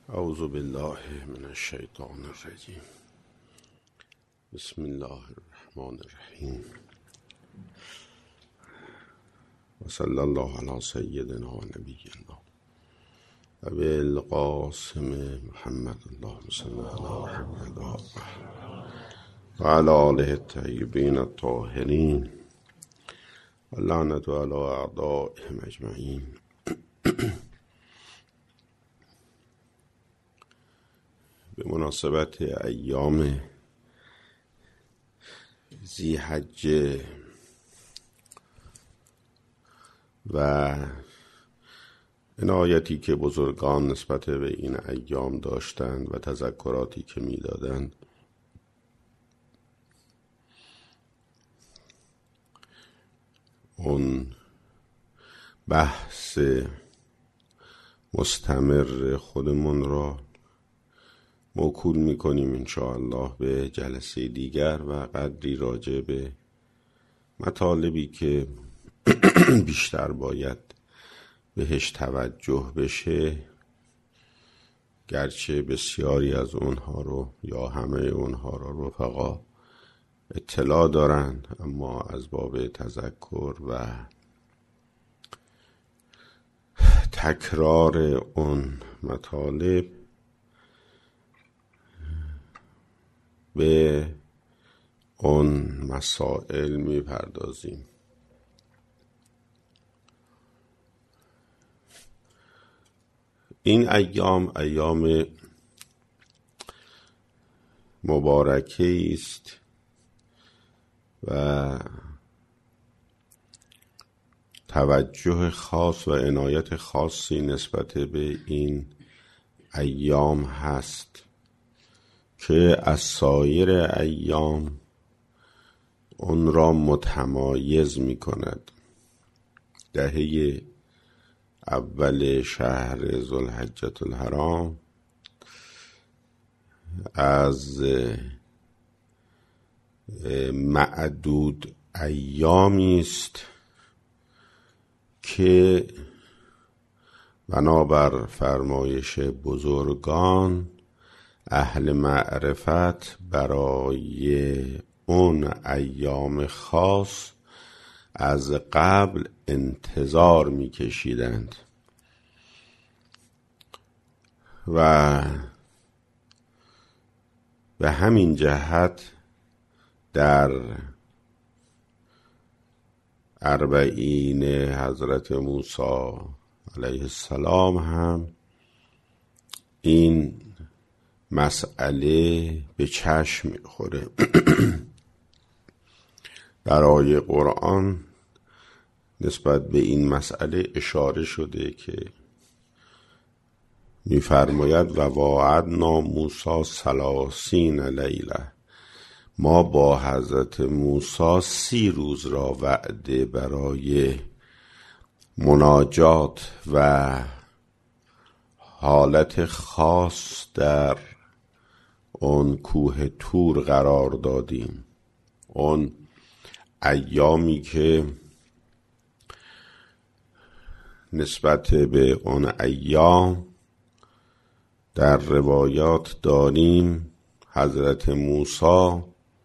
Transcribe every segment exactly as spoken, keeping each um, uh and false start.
اعوذ بالله من الشیطان الرجیم. بسم الله الرحمن الرحیم و صلی الله علی سیدنا و نبینا ابی القاسم محمد اللهم صل علی محمد و علی آله الطیبین الطاهرین و لعنة علی اعدائهم اجمعین. به مناسبت ایام ذی‌حجه و عنایتی که بزرگان نسبت به این ایام داشتند و تذکراتی که می‌دادند، اون بحث مستمر خودمون را موکول میکنیم انشاءالله به جلسه دیگر و قدری راجع به مطالبی که بیشتر باید بهش توجه بشه، گرچه بسیاری از اونها رو یا همه اونها رو رفقا اطلاع دارن، اما از باب تذکر و تکرار اون مطالب به اون مسائل میپردازیم. این ایام ایام مبارکه است و توجه خاص و عنایت خاصی نسبت به این ایام هست که از سایر ایام اون را متمایز می کند. دهه اول شهر ذوالحجة الحرام از معدود ایامی است که بنابر فرمایش بزرگان اهل معرفت برای اون ایام خاص از قبل انتظار می‌کشیدند و به همین جهت در اربعین حضرت موسی علیه السلام هم این مسئله به چشم میخوره. در آیه قرآن نسبت به این مسئله اشاره شده که میفرماید و واعدنا موسی ثلاثین لیله، ما با حضرت موسی سی روز را وعده برای مناجات و حالت خاص در اون کوه طور قرار دادیم. اون ایامی که نسبت به اون ایام در روایات داریم حضرت موسی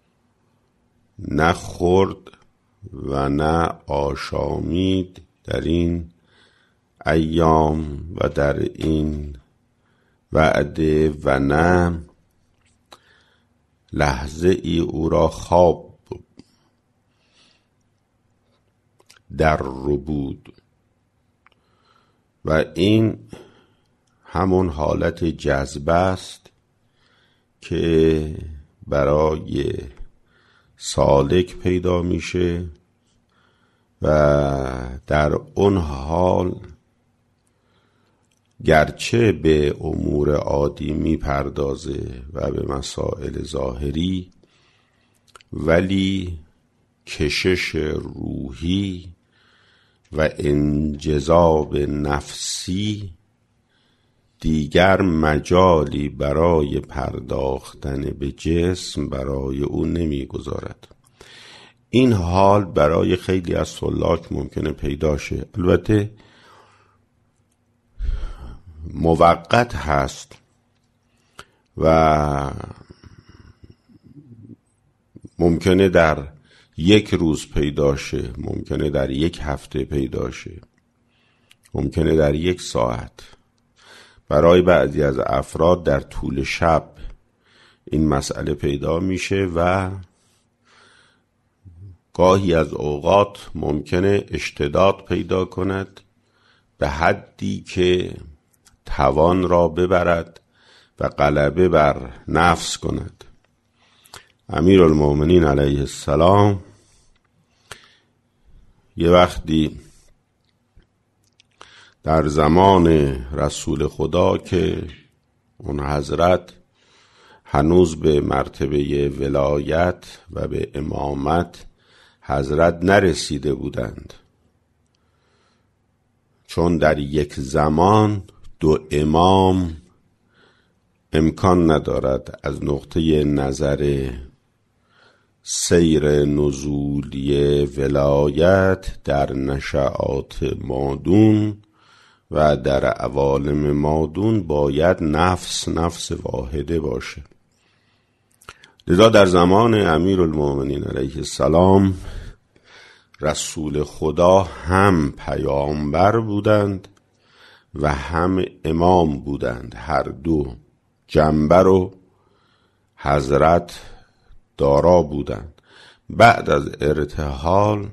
نه خورد و نه آشامید در این ایام و در این وعده و نه لحظه ای او را خواب در رو بود و این همون حالت جذبه است که برای سالک پیدا میشه و در اون حال گرچه به امور عادی میپردازه و به مسائل ظاهری، ولی کشش روحی و انجذاب نفسی دیگر مجالی برای پرداختن به جسم برای او نمیگذارد. این حال برای خیلی از سلاک ممکنه پیدا شه، البته موقت هست و ممکنه در یک روز پیدا شه، ممکنه در یک هفته پیدا شه، ممکنه در یک ساعت. برای بعضی از افراد در طول شب این مسئله پیدا میشه و گاهی از اوقات ممکنه اشتداد پیدا کند به حدی که توان را ببرد و غلبه بر نفس کند. امیرالمومنین علیه السلام یه وقتی در زمان رسول خدا که اون حضرت هنوز به مرتبه ولایت و به امامت حضرت نرسیده بودند، چون در یک زمان دو امام امکان ندارد از نقطه نظر سیر نزولی ولایت در نشأات مادون و در عوالم مادون باید نفس نفس واحده باشه. لذا در زمان امیرالمومنین علیه السلام رسول خدا هم پیامبر بودند و هم امام بودند، هر دو جنبه رو حضرت دارا بودند. بعد از ارتحال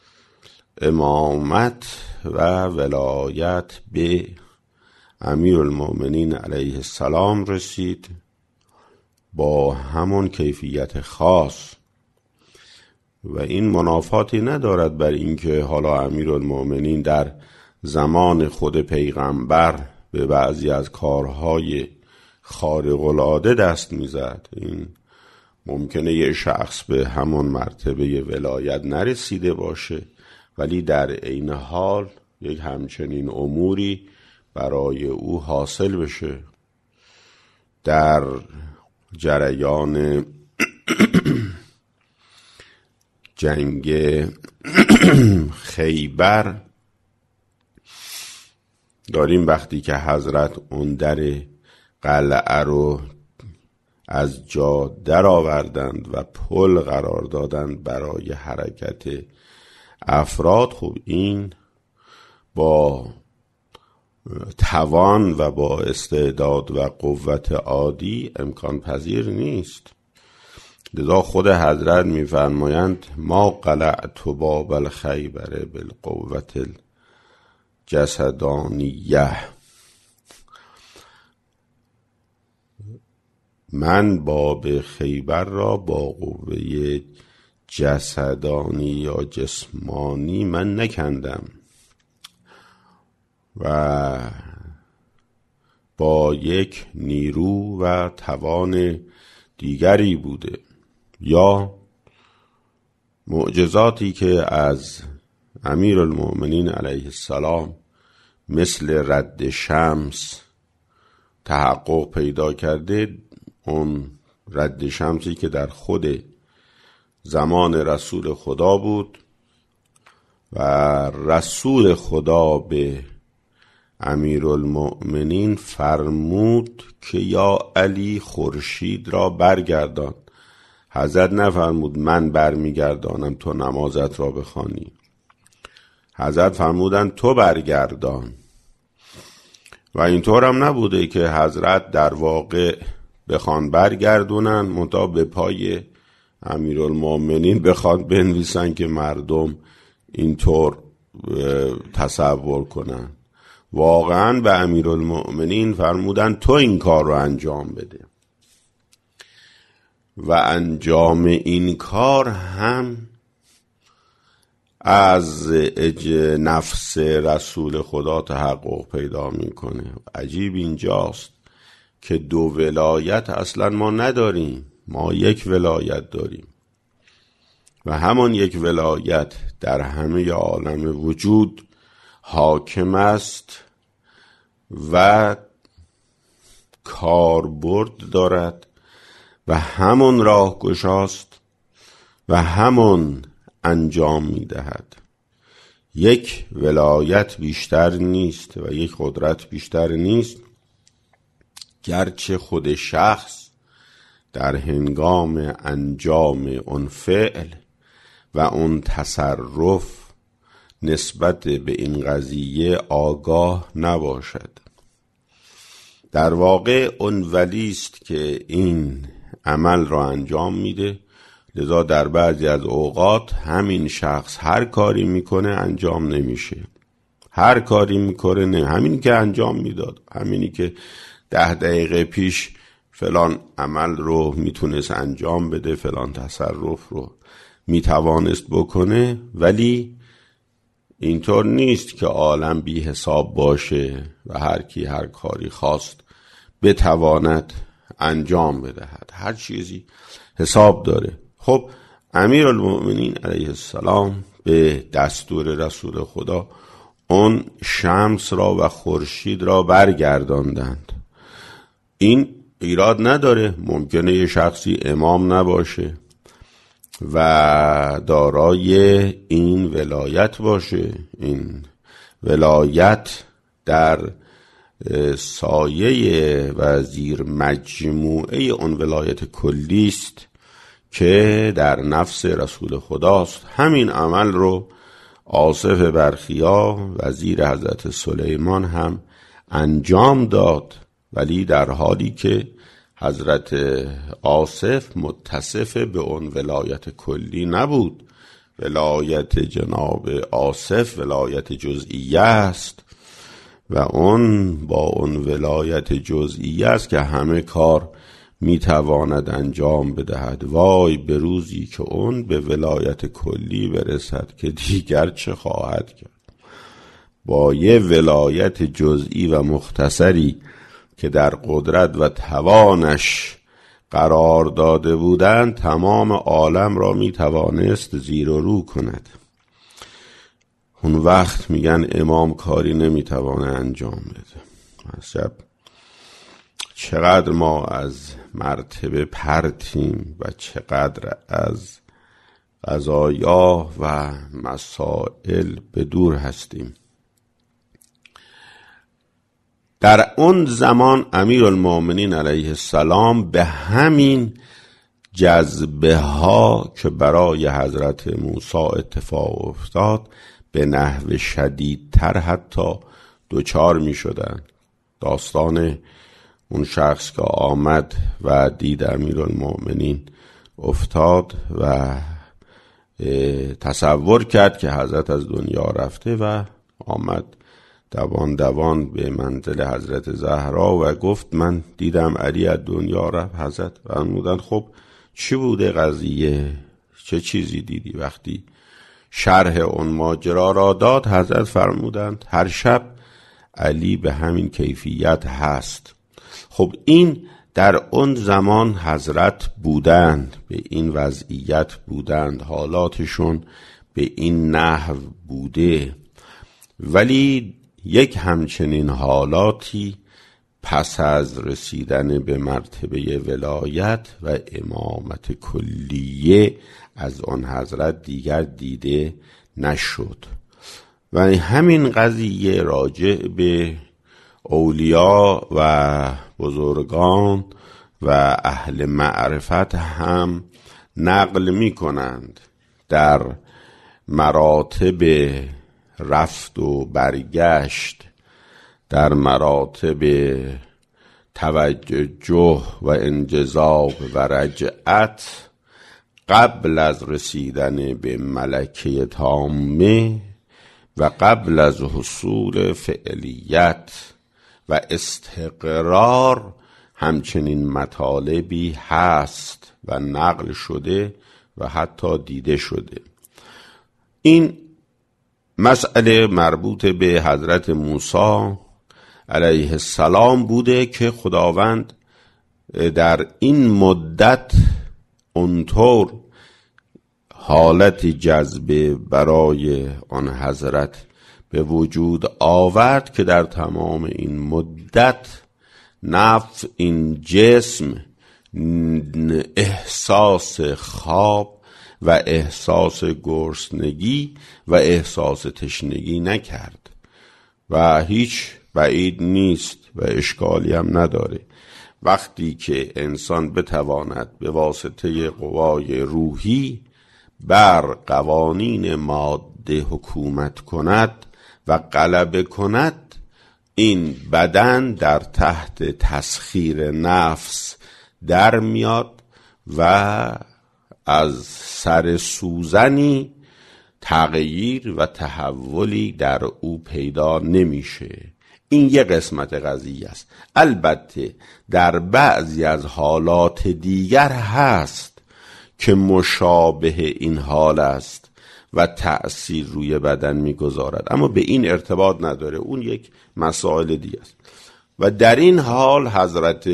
امامت و ولایت به امیرالمومنین علیه السلام رسید با همون کیفیت خاص و این منافاتی ندارد بر اینکه حالا امیرالمومنین در زمان خود پیغمبر به بعضی از کارهای خارق العاده دست میزد. این ممکنه یه شخص به همون مرتبه ولایت نرسیده باشه ولی در عین حال یک همچنین اموری برای او حاصل بشه. در جریان جنگ خیبر داریم وقتی که حضرت اون در قلعه رو از جا در آوردند و پل قرار دادند برای حرکت افراد، خب این با توان و با استعداد و قوت عادی امکان پذیر نیست. لذا خود حضرت میفرمایند ما قلعت باب الخیبر بالقوة الجسدانیه، من باب خیبر را با قوه جسدانی یا جسمانی من نکندم و با یک نیرو و توان دیگری بوده. یا معجزاتی که از امیرالمومنین علیه السلام مثل رد شمس تحقق پیدا کرده، اون رد شمسی که در خود زمان رسول خدا بود و رسول خدا به امیرالمؤمنین فرمود که یا علی خورشید را برگردان. حضرت نفرمود من برمیگردانم تو نمازت را بخوانی، حضرت فرمودن تو برگردان. و اینطور هم نبوده که حضرت در واقع بخوان برگردونن منتها به پای امیرالمؤمنین بخوان بنویسن که مردم اینطور تصور کنن. واقعا به امیرالمؤمنین فرمودن تو این کار رو انجام بده و انجام این کار هم از نفس رسول خدا تحقق پیدا میکنه. عجیب اینجاست که دو ولایت اصلا ما نداریم، ما یک ولایت داریم و همان یک ولایت در همه عالم وجود حاکم است و کاربرد دارد و همون راه گشاست و همون انجام میدهد. یک ولایت بیشتر نیست و یک قدرت بیشتر نیست گرچه خود شخص در هنگام انجام اون فعل و اون تصرف نسبت به این قضیه آگاه نباشد. در واقع اون ولیست که این عمل را انجام میده، لذا در بعضی از اوقات همین شخص هر کاری میکنه انجام نمیشه. هر کاری میکنه نه، همینی که انجام میداد، همینی که ده دقیقه پیش فلان عمل رو میتونست انجام بده، فلان تصرف رو میتوانست بکنه، ولی اینطور نیست که عالم بی حساب باشه و هر کی هر کاری خواست بتواند انجام بدهد. هر چیزی حساب داره. خب امیرالمؤمنین علیه السلام به دستور رسول خدا اون شمس را و خورشید را برگرداندند. این ایراد نداره، ممکنه یه شخصی امام نباشه و دارای این ولایت باشه. این ولایت در سایه و زیر مجموعه اون ولایت کلی است که در نفس رسول خداست. همین عمل رو آصف برخیا وزیر حضرت سلیمان هم انجام داد، ولی در حالی که حضرت آصف متصف به اون ولایت کلی نبود. ولایت جناب آصف ولایت جزئیه است و اون با اون ولایت جزئیه است که همه کار میتواند انجام بدهد. وای به روزی که اون به ولایت کلی برسد که دیگر چه خواهد کرد. با یه ولایت جزئی و مختصری که در قدرت و توانش قرار داده بودند، تمام عالم را میتوانست زیر و رو کند. اون وقت میگن امام کاری نمیتوانه انجام بده. عجب چقدر ما از مرتبه پرتیم و چقدر از قضایا و مسائل به دور هستیم. در اون زمان امیرالمؤمنین علیه السلام به همین جذبه ها که برای حضرت موسی اتفاق افتاد به نحو شدیدتر حتی دوچار می شدن. داستان اون شخص که آمد و دید امیرالمؤمنین افتاد و تصور کرد که حضرت از دنیا رفته و آمد دوان دوان به منزل حضرت زهرا و گفت من دیدم علی از دنیا رفت. حضرت فرمودن خب چی بوده قضیه؟ چه چیزی دیدی؟ وقتی شرح اون ماجرا را داد، حضرت فرمودند هر شب علی به همین کیفیت هست. خب این در اون زمان حضرت بودند، به این وضعیت بودند، حالاتشون به این نحو بوده، ولی یک همچنین حالاتی پس از رسیدن به مرتبه ولایت و امامت کلیه از آن حضرت دیگر دیده نشد. و همین قضیه راجع به اولیا و بزرگان و اهل معرفت هم نقل می کنند. در مراتب رفت و برگشت، در مراتب توجه و انجذاب و رجعت قبل از رسیدن به ملکه تامه و قبل از حصول فعلیت و استقرار همچنین مطالبی هست و نقل شده و حتی دیده شده. این مسئله مربوط به حضرت موسی علیه السلام بوده که خداوند در این مدت اونطور حالت جذبه برای آن حضرت به وجود آورد که در تمام این مدت نفس این جسم احساس خواب و احساس گرسنگی و احساس تشنگی نکرد و هیچ بعید نیست و اشکالی هم نداره وقتی که انسان بتواند به واسطه قوای روحی بر قوانین ماده حکومت کند و غلبه کند، این بدن در تحت تسخیر نفس در میاد و از سر سوزنی تغییر و تحولی در او پیدا نمیشه. این یه قسمت قضیه است. البته در بعضی از حالات دیگر هست که مشابه این حال است و تأثیر روی بدن میگذارد، اما به این ارتباط نداره، اون یک مسائل دیگه است. و در این حال حضرت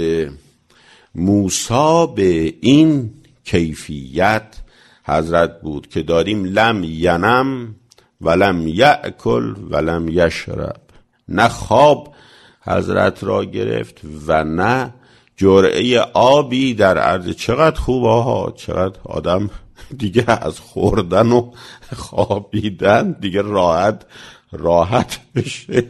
موسی به این کیفیت حضرت بود که داریم لم ینم ولم یأکل ولم یشرب، نه خواب حضرت را گرفت و نه جرعه آبی در عرض. چقدر خوب آها، چقدر آدم دیگه از خوردن و خوابیدن دیگه راحت راحت بشه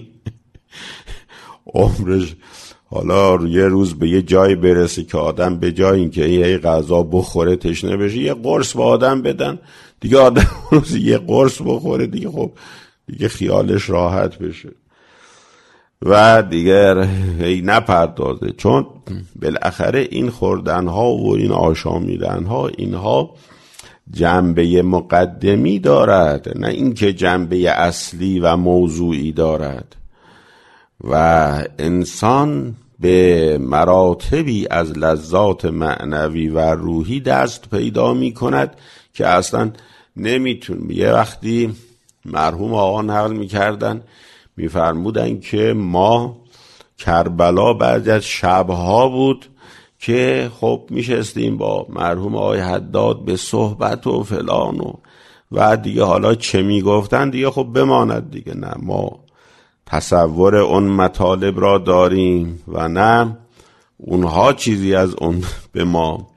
عمرش. حالا یه روز به یه جای برسه که آدم به جای اینکه یه غذا بخوره تشنه بشه، یه قرص به آدم بدن دیگه، آدم روز یه قرص بخوره دیگه، خب دیگه خیالش راحت بشه و دیگه هی نپردازه. چون بالاخره این خوردنها و این آشامیدنها اینها جنبه مقدمی دارد، نه اینکه جنبه اصلی و موضوعی دارد. و انسان به مراتبی از لذات معنوی و روحی دست پیدا می کند که اصلا نمیتون. یه وقتی مرحوم آقا نقل می کردن، می فرمودن که ما کربلا بعد از شبها بود که خب می شستیم با مرحوم آقای حداد به صحبت و فلان و و دیگه حالا چه می گفتن دیگه خب بماند دیگه، نه ما تصور اون مطالب را داریم و نه اونها چیزی از اون به ما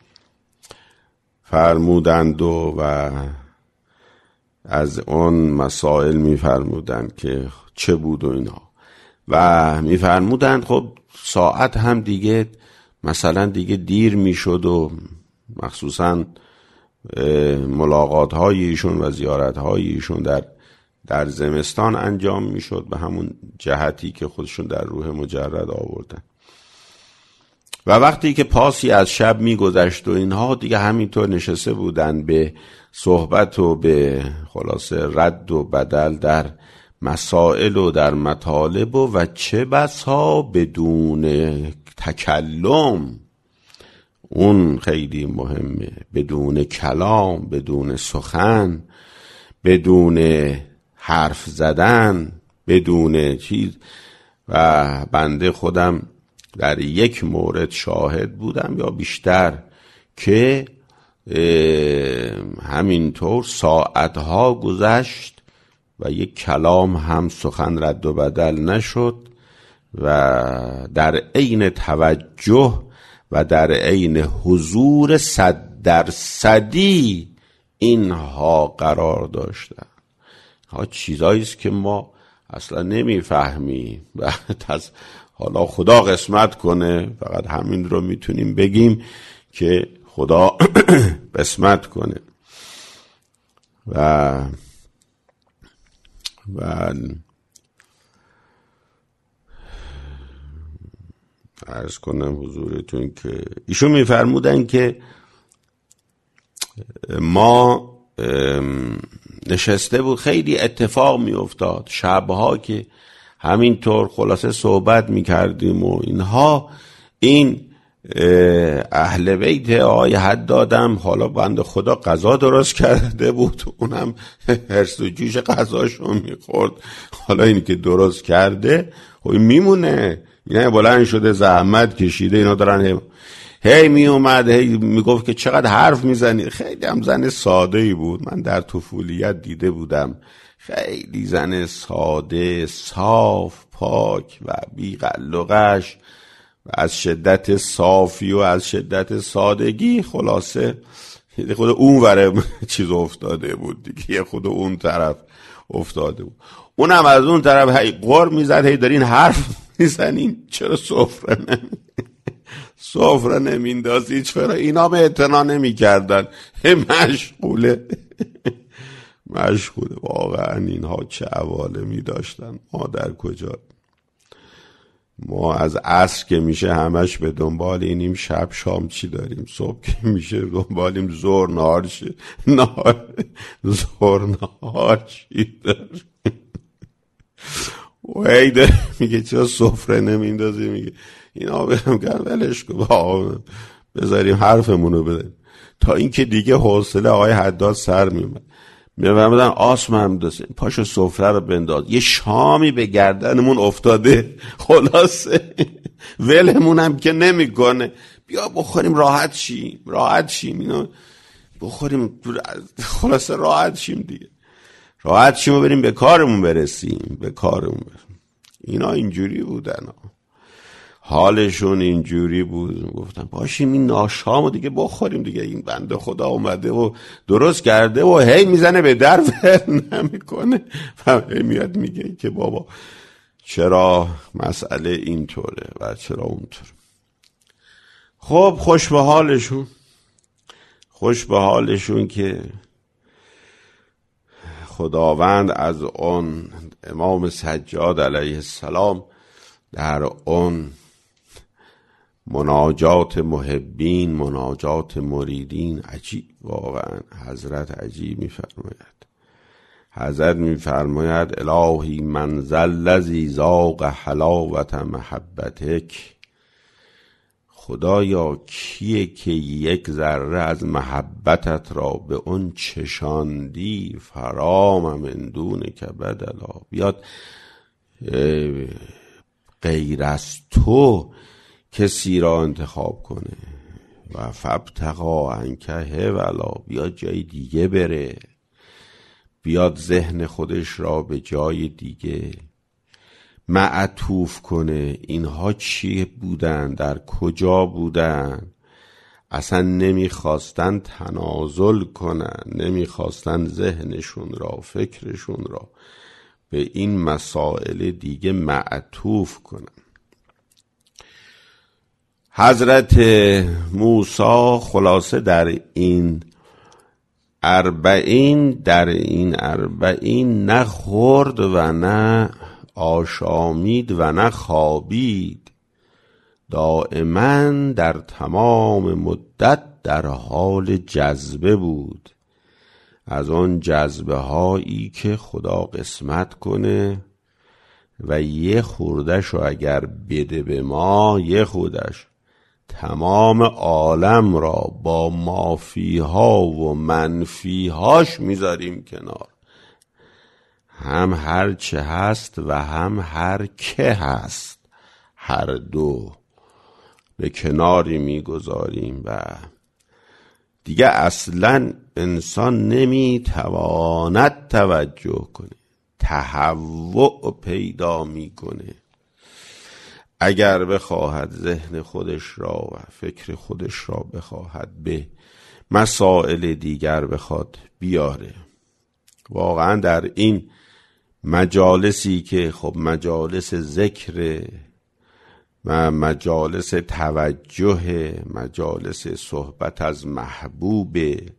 فرمودند و, و از اون مسائل میفرمودند که چه بود و اینا، و میفرمودند خب ساعت هم دیگه مثلا دیگه دیر میشد و مخصوصا ملاقات های ایشون و زیارت های ایشون در در زمستان انجام میشد به همون جهتی که خودشون در روح مجرد آوردن. و وقتی که پاسی از شب میگذشت و اینها دیگه همینطور نشسته بودن به صحبت و به خلاصه رد و بدل در مسائل و در مطالب و, و چه بسا بدون تکلم، اون خیلی مهمه، بدون کلام، بدون سخن، بدون حرف زدن، بدون چیز. و بنده خودم در یک مورد شاهد بودم یا بیشتر که همینطور ساعتها گذشت و یک کلام هم سخن رد و بدل نشد و در عین توجه و در عین حضور صد درصدی اینها قرار داشتن. ها چیزایی است که ما اصلا نمیفهمیم و حالا خدا قسمت کنه، فقط همین رو میتونیم بگیم که خدا قسمت کنه. و و عرض کنم حضورتون که ایشون میفرمودن که ما نشسته بود، خیلی اتفاق می افتاد شبها که همینطور خلاصه صحبت می کردیم و اینها. این اهل بیت آقای حدادم حالا بنده خدا غذا درست کرده بود، اونم هرس و جوش غذاشو می خورد. حالا اینی که درست کرده خب میمونه، اینا بلند شده زحمت کشیده، اینا دارن هی, هی می اومد هی می گفت که چقدر حرف میزنی. خیلی هم زن ساده ای بود، من در طفولیت دیده بودم، خیلی زن ساده، صاف، پاک و بی قل و قش و از شدت صافی و از شدت سادگی خلاصه خود اون وره چیز افتاده بود دیگه، خود اون طرف افتاده بود. اونم از اون طرف هی قر میزد، هی دارین حرف میزنین چرا سفره نمی سفره نمیندازی چرا؟ اینا به اعتنا نمی کردن. مشغوله مشغوله. واقعا اینها چه عوالمی داشتن، ما در کجا؟ ما از عصر که میشه همش به دنبال اینیم شب شام چی داریم، صبح که میشه دنبالیم ظهر نهار چی نهار ظهر نهار چی داریم. و هی میگه چرا سفره نمیندازی؟ میگه اینا بهم گرد ولش کن، بذاریم حرفمونو بزنیم. تا اینکه دیگه حوصله آقای حداد سر میومد، میفهمیدن آسم هم دسته پاشو سفره رو بنداز، یه شامی به گردنمون افتاده، خلاصه ولمون هم که نمیکنه، بیا بخوریم راحت شیم راحت شیم اینا بخوریم، خلاصه راحت شیم دیگه، راحت شیم و بریم به کارمون برسیم به کارمون برسیم. اینا اینجوری بودن، حالشون اینجوری بود. گفتم باشیم این ناشامو دیگه بخوریم دیگه، این بنده خدا اومده و درست کرده و هی میزنه به در ور نمیکنه و هی میاد میگه که بابا چرا مسئله اینطوره و چرا اونطور. خب خوش به حالشون، خوش به حالشون که خداوند از اون امام سجاد علیه السلام در اون مناجات محبین، مناجات مریدین، عجیب واقعا حضرت عجیب میفرماید. حضرت میفرماید الهی من ذا الذی ذاق حلاوت محبتک، خدایا کیه که یک ذره از محبتت را به اون چشاندی، فرام من دون که بدلا، بیاد غیر از تو کسی را انتخاب کنه و فابتغا عنکه ولا، بیاد جای دیگه بره، بیاد ذهن خودش را به جای دیگه معطوف کنه. اینها چی بودن؟ در کجا بودن؟ اصلا نمیخواستن تنازل کنن، نمیخواستن ذهنشون را، فکرشون را به این مسائل دیگه معطوف کنن. حضرت موسی خلاصه در این اربعین در این اربعین نه خورد و نه آشامید و نه خوابید، دائما در تمام مدت در حال جذبه بود. از آن جذبه هایی که خدا قسمت کنه و یه خوردش رو اگر بده به ما، یه خوردش تمام عالم را با مافیها و منفیهاش میذاریم کنار، هم هر چه هست و هم هر که هست، هر دو به کناری میگذاریم و دیگه اصلا انسان نمیتواند توجه کنه، تهوع پیدا میکنه. اگر بخواهد ذهن خودش را و فکر خودش را بخواهد به مسائل دیگر بخواد بیاره. واقعا در این مجالسی که خب مجالس ذکر و مجالس توجه، مجالس صحبت از محبوب،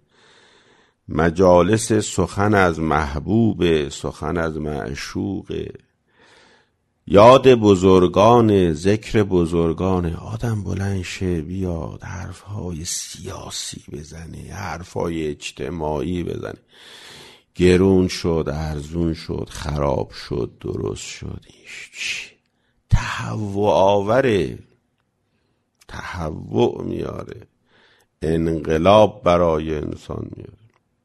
مجالس سخن از محبوب، سخن از معشوق، یاد بزرگان، ذکر بزرگان، آدم بلند شه بیاد حرفهای سیاسی بزنه، حرفهای اجتماعی بزنه، گرون شد، ارزون شد، خراب شد، درست شد، تهوع آوره، تهوع میاره، انقلاب برای انسان میاره،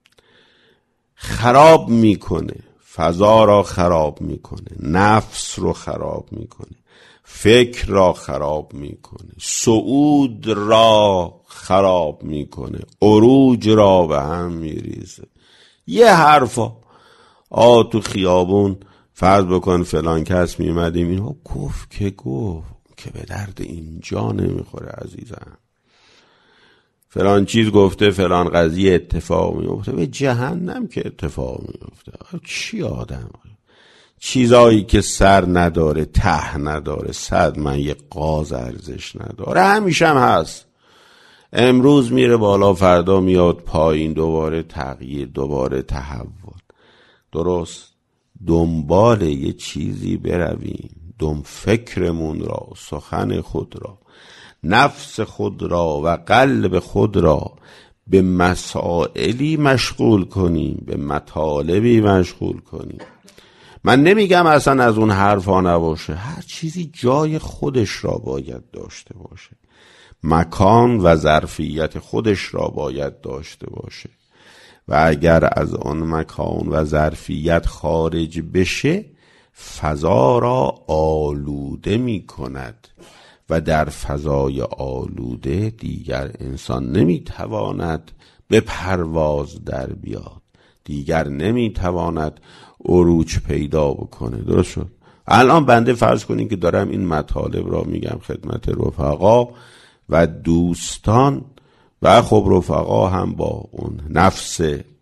خراب میکنه، فضا را خراب میکنه، نفس رو خراب میکنه، فکر را خراب میکنه، صعود را خراب میکنه، عروج را به هم میریزه. یه حرفا آ تو خیابون فرض بکن فلان کس میومدیم اینها گفت که گفت که به درد اینجا نمیخوره عزیزم، فلان چیز گفته، فلان قضیه اتفاق میفته، به جهنم که اتفاق میفته. چی آدم چیزایی که سر نداره، ته نداره، صد من یه قاز ارزش نداره. همیشه هم هست، امروز میره بالا فردا میاد پایین، دوباره تغییر، دوباره تحول. درست دنبال یه چیزی برویم، دم فکرمون را، سخن خود را، نفس خود را و قلب خود را به مسائلی مشغول کنیم، به مطالبی مشغول کنیم. من نمیگم اصلا از اون حرفا نباشه، هر چیزی جای خودش را باید داشته باشه، مکان و ظرفیت خودش را باید داشته باشه و اگر از آن مکان و ظرفیت خارج بشه فضا را آلوده می کند و در فضای آلوده دیگر انسان نمی تواند به پرواز در بیاد، دیگر نمی تواند عروج پیدا بکنه. درست شد؟ الان بنده فرض کنید که دارم این مطالب را میگم خدمت رفقا و دوستان و خب رفقا هم با اون نفس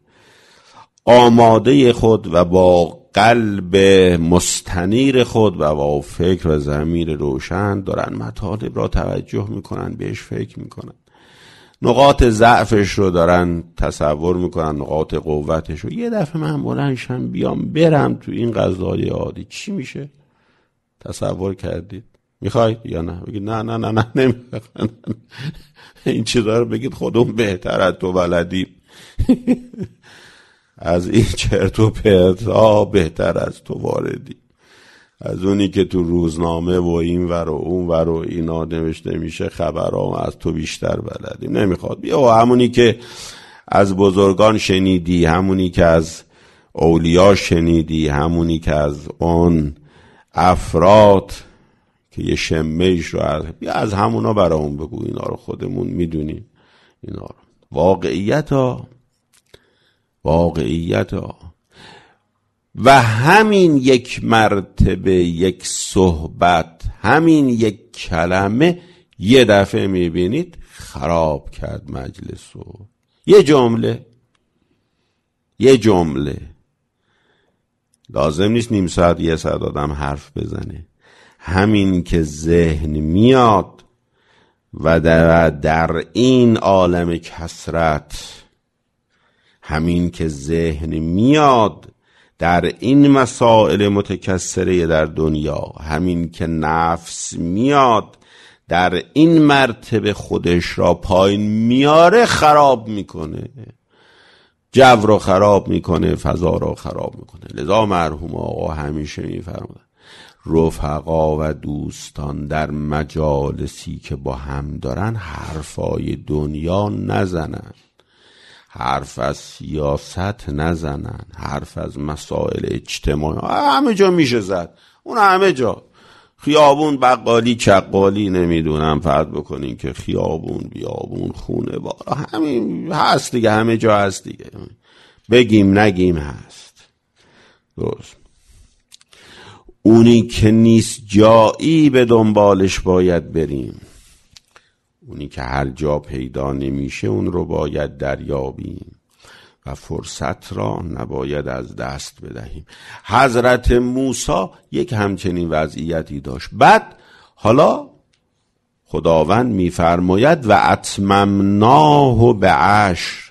آماده خود و با قلب مستنیر خود و با فکر و ضمیر روشن دارن مطالب را توجه میکنن، بهش فکر میکنن، نقاط ضعفش رو دارن تصور میکنن، نقاط قوتش رو. یه دفعه من بلندشم بیام برم تو این غذای عادی، چی میشه؟ تصور کردید؟ میخواید یا نه؟ بگید نه نه نه نه نمیخواید. این چیزا رو بگید خودمون بهتر از تو بلدیم. از این چرت و پرتا بهتر از تو واردی، از اونی که تو روزنامه و این ور و اون ور و اینا نوشته میشه خبرام از تو بیشتر بلدیم. نمیخواد. بیا همونی که از بزرگان شنیدی، همونی که از اولیا شنیدی، همونی که از اون افراد که یه شمیش رو از بیا از همونا برامون بگو. اینا رو خودمون میدونیم. اینا رو واقعیت ها واقعیت ها و همین یک مرتبه، یک صحبت، همین یک کلمه یه دفعه میبینید خراب کرد مجلسو. یه جمله یه جمله لازم نیست نیم ساعت یه ساعت آدم حرف بزنه. همین که ذهن میاد و در, در این عالم کثرت، همین که ذهن میاد در این مسائل متکثره در دنیا، همین که نفس میاد در این مرتبه خودش را پایین میاره، خراب میکنه، جو رو خراب میکنه، فضا رو خراب میکنه. لذا مرحوم آقا همیشه میفرمودن رفقا و دوستان در مجالسی که با هم دارن حرفای دنیا نزنن، حرف از سیاست نزنن، حرف از مسائل اجتماعی. همه جا میشه زد، اون همه جا، خیابون، بقالی، چقالی، نمیدونم فرض بکنین که خیابون، بیابون، خونه بارا، همین هست دیگه، همه جا هست دیگه، بگیم نگیم هست. درست. اونی که نیست جایی به دنبالش باید بریم، اونی که هر جا پیدا نمیشه اون رو باید دریابیم و فرصت را نباید از دست بدهیم. حضرت موسی یک همچنین وضعیتی داشت. بعد حالا خداوند میفرماید و اتممناه به عشر،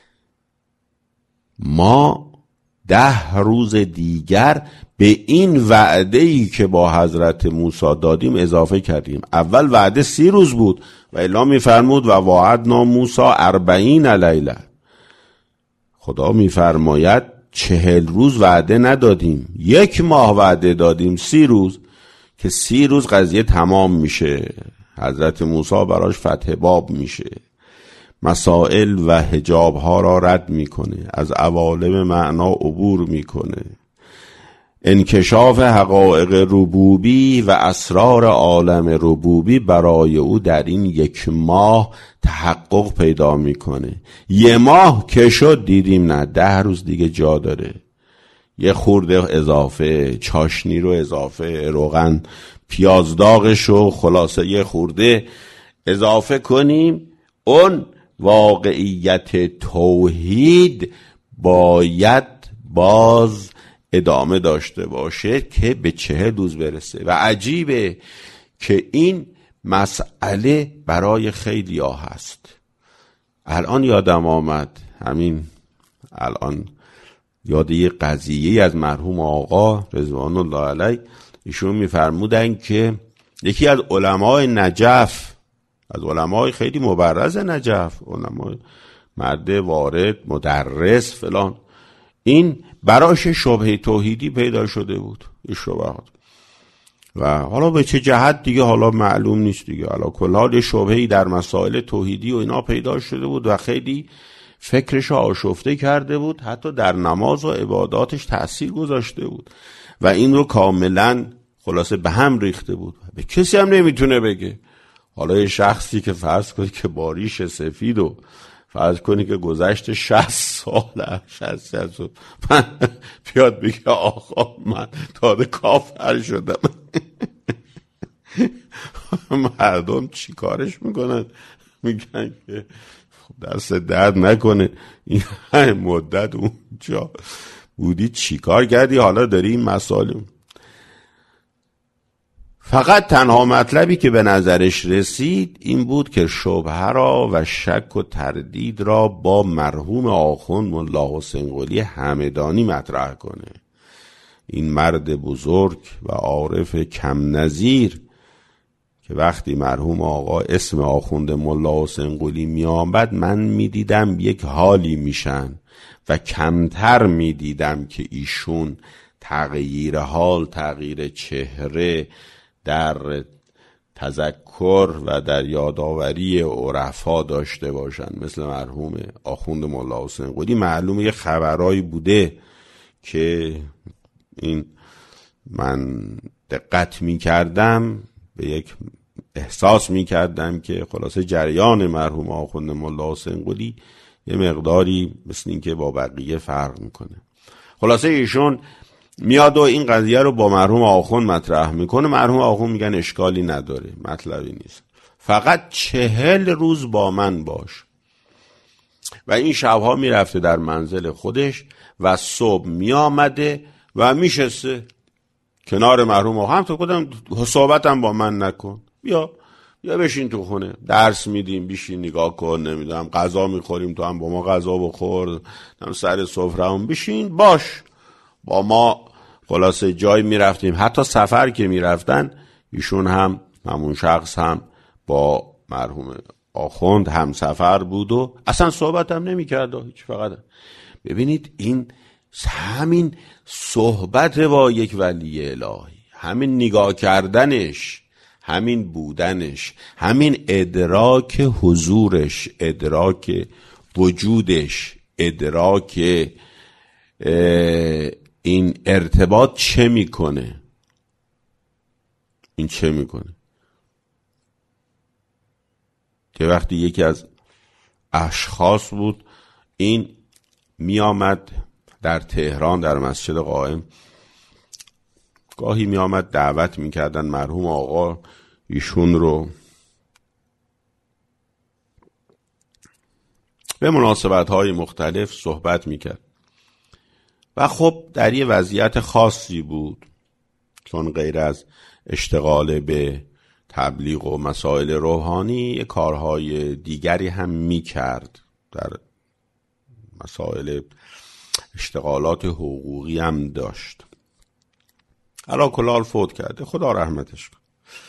ما ده روز دیگر به این وعده‌ای که با حضرت موسی دادیم اضافه کردیم. اول وعده سی روز بود و الا میفرمود و وعدنا موسی اربعین لیله. خدا میفرماید چهل روز وعده ندادیم، یک ماه وعده دادیم، سی روز، که سی روز قضیه تمام میشه، حضرت موسی براش فتح باب میشه، مسائل و حجاب ها را رد میکنه، از عوالم معنا عبور میکنه، انکشاف حقایق ربوبی و اسرار عالم ربوبی برای او در این یک ماه تحقق پیدا میکنه. یه ماه که شد دیدیم نه، ده روز دیگه جا داره، یه خورده اضافه، چاشنی رو اضافه، روغن پیاز داغش رو خلاصه یه خورده اضافه کنیم. اون واقعیت توحید باید باز ادامه داشته باشه که به چهل روز برسه. و عجیبه که این مسئله برای خیلی ها هست. الان یادم آمد، همین الان یاد یه قضیه از مرحوم آقا رضوان الله علیه، ایشون میفرمودن که یکی از علمای نجف، از علمای خیلی مبرز نجف، علمای مرد وارد مدرس فلان، این براش شبهه توحیدی پیدا شده بود، این شبهات، و حالا به چه جهت دیگه حالا معلوم نیست دیگه، حالا کل حال شبهه‌ای در مسائل توحیدی و اینا پیدا شده بود و خیلی فکرش آشفته کرده بود، حتی در نماز و عباداتش تأثیر گذاشته بود و این رو کاملا خلاصه به هم ریخته بود، به کسی هم نمیتونه بگه. حالا یه شخصی که فرض کنی که باریش سفید و فرض کنی که گذشت شصت ساله، شصت سال بیاد بگه آقا من تازه کافر شدم. مردم چی کارش میکنن؟ میگن که دست درد نکنه، این مدت اونجا بودی چی کار کردی، حالا داری این مسائل. فقط تنها مطلبی که به نظرش رسید این بود که شبهه را و شک و تردید را با مرحوم آخوند ملا حسین قلی همدانی مطرح کنه. این مرد بزرگ و عارف کم نظیر که وقتی مرحوم آقا اسم آخوند ملا حسین قلی می آمد من می دیدم یک حالی میشن و کمتر می دیدم که ایشون تغییر حال، تغییر چهره در تذکر و در یادآوری عرفا داشته باشن مثل مرحوم آخوند ملا حسین قلی. معلومه یه خبرایی بوده که این من دقت می کردم، به یک احساس می کردم که خلاصه جریان مرحوم آخوند ملا حسین قلی یه مقداری مثل این که با بقیه فرق میکنه. خلاصه ایشون میاد و این قضیه رو با مرحوم آخوند مطرح میکنه، مرحوم آخوند میگن اشکالی نداره، مطلبی نیست، فقط چهل روز با من باش. و این شبها میرفته در منزل خودش و صبح میامده و میشسته کنار مرحوم آخوند. هم تو خودم صحبتم با من نکن، بیا بیا بشین تو خونه، درس میدیم بشین نگاه کن، نمیدونم غذا میخوریم تو هم با ما غذا بخور، سر سفره هم بشین باش با ما. خلاصه جای میرفتیم، حتی سفر که میرفتن ایشون هم همون شخص هم با مرحوم آخوند هم سفر بود و اصلا صحبت هم نمی کرد هیچ. فقط ببینید این همین صحبت با یک ولی الهی، همین نگاه کردنش، همین بودنش، همین ادراک حضورش، ادراک وجودش، ادراک این ارتباط چه میکنه؟ این چه میکنه؟ که وقتی یکی از اشخاص بود این میامد در تهران در مسجد قائم، گاهی میامد دعوت میکردن مرحوم آقا ایشون رو به مناسبت‌های مختلف صحبت میکرد و خب در یه وضعیت خاصی بود، چون غیر از اشتغال به تبلیغ و مسائل روحانی کارهای دیگری هم میکرد، در مسائل اشتغالات حقوقی هم داشت. علا کلال فوت کرده، خدا رحمتش کن.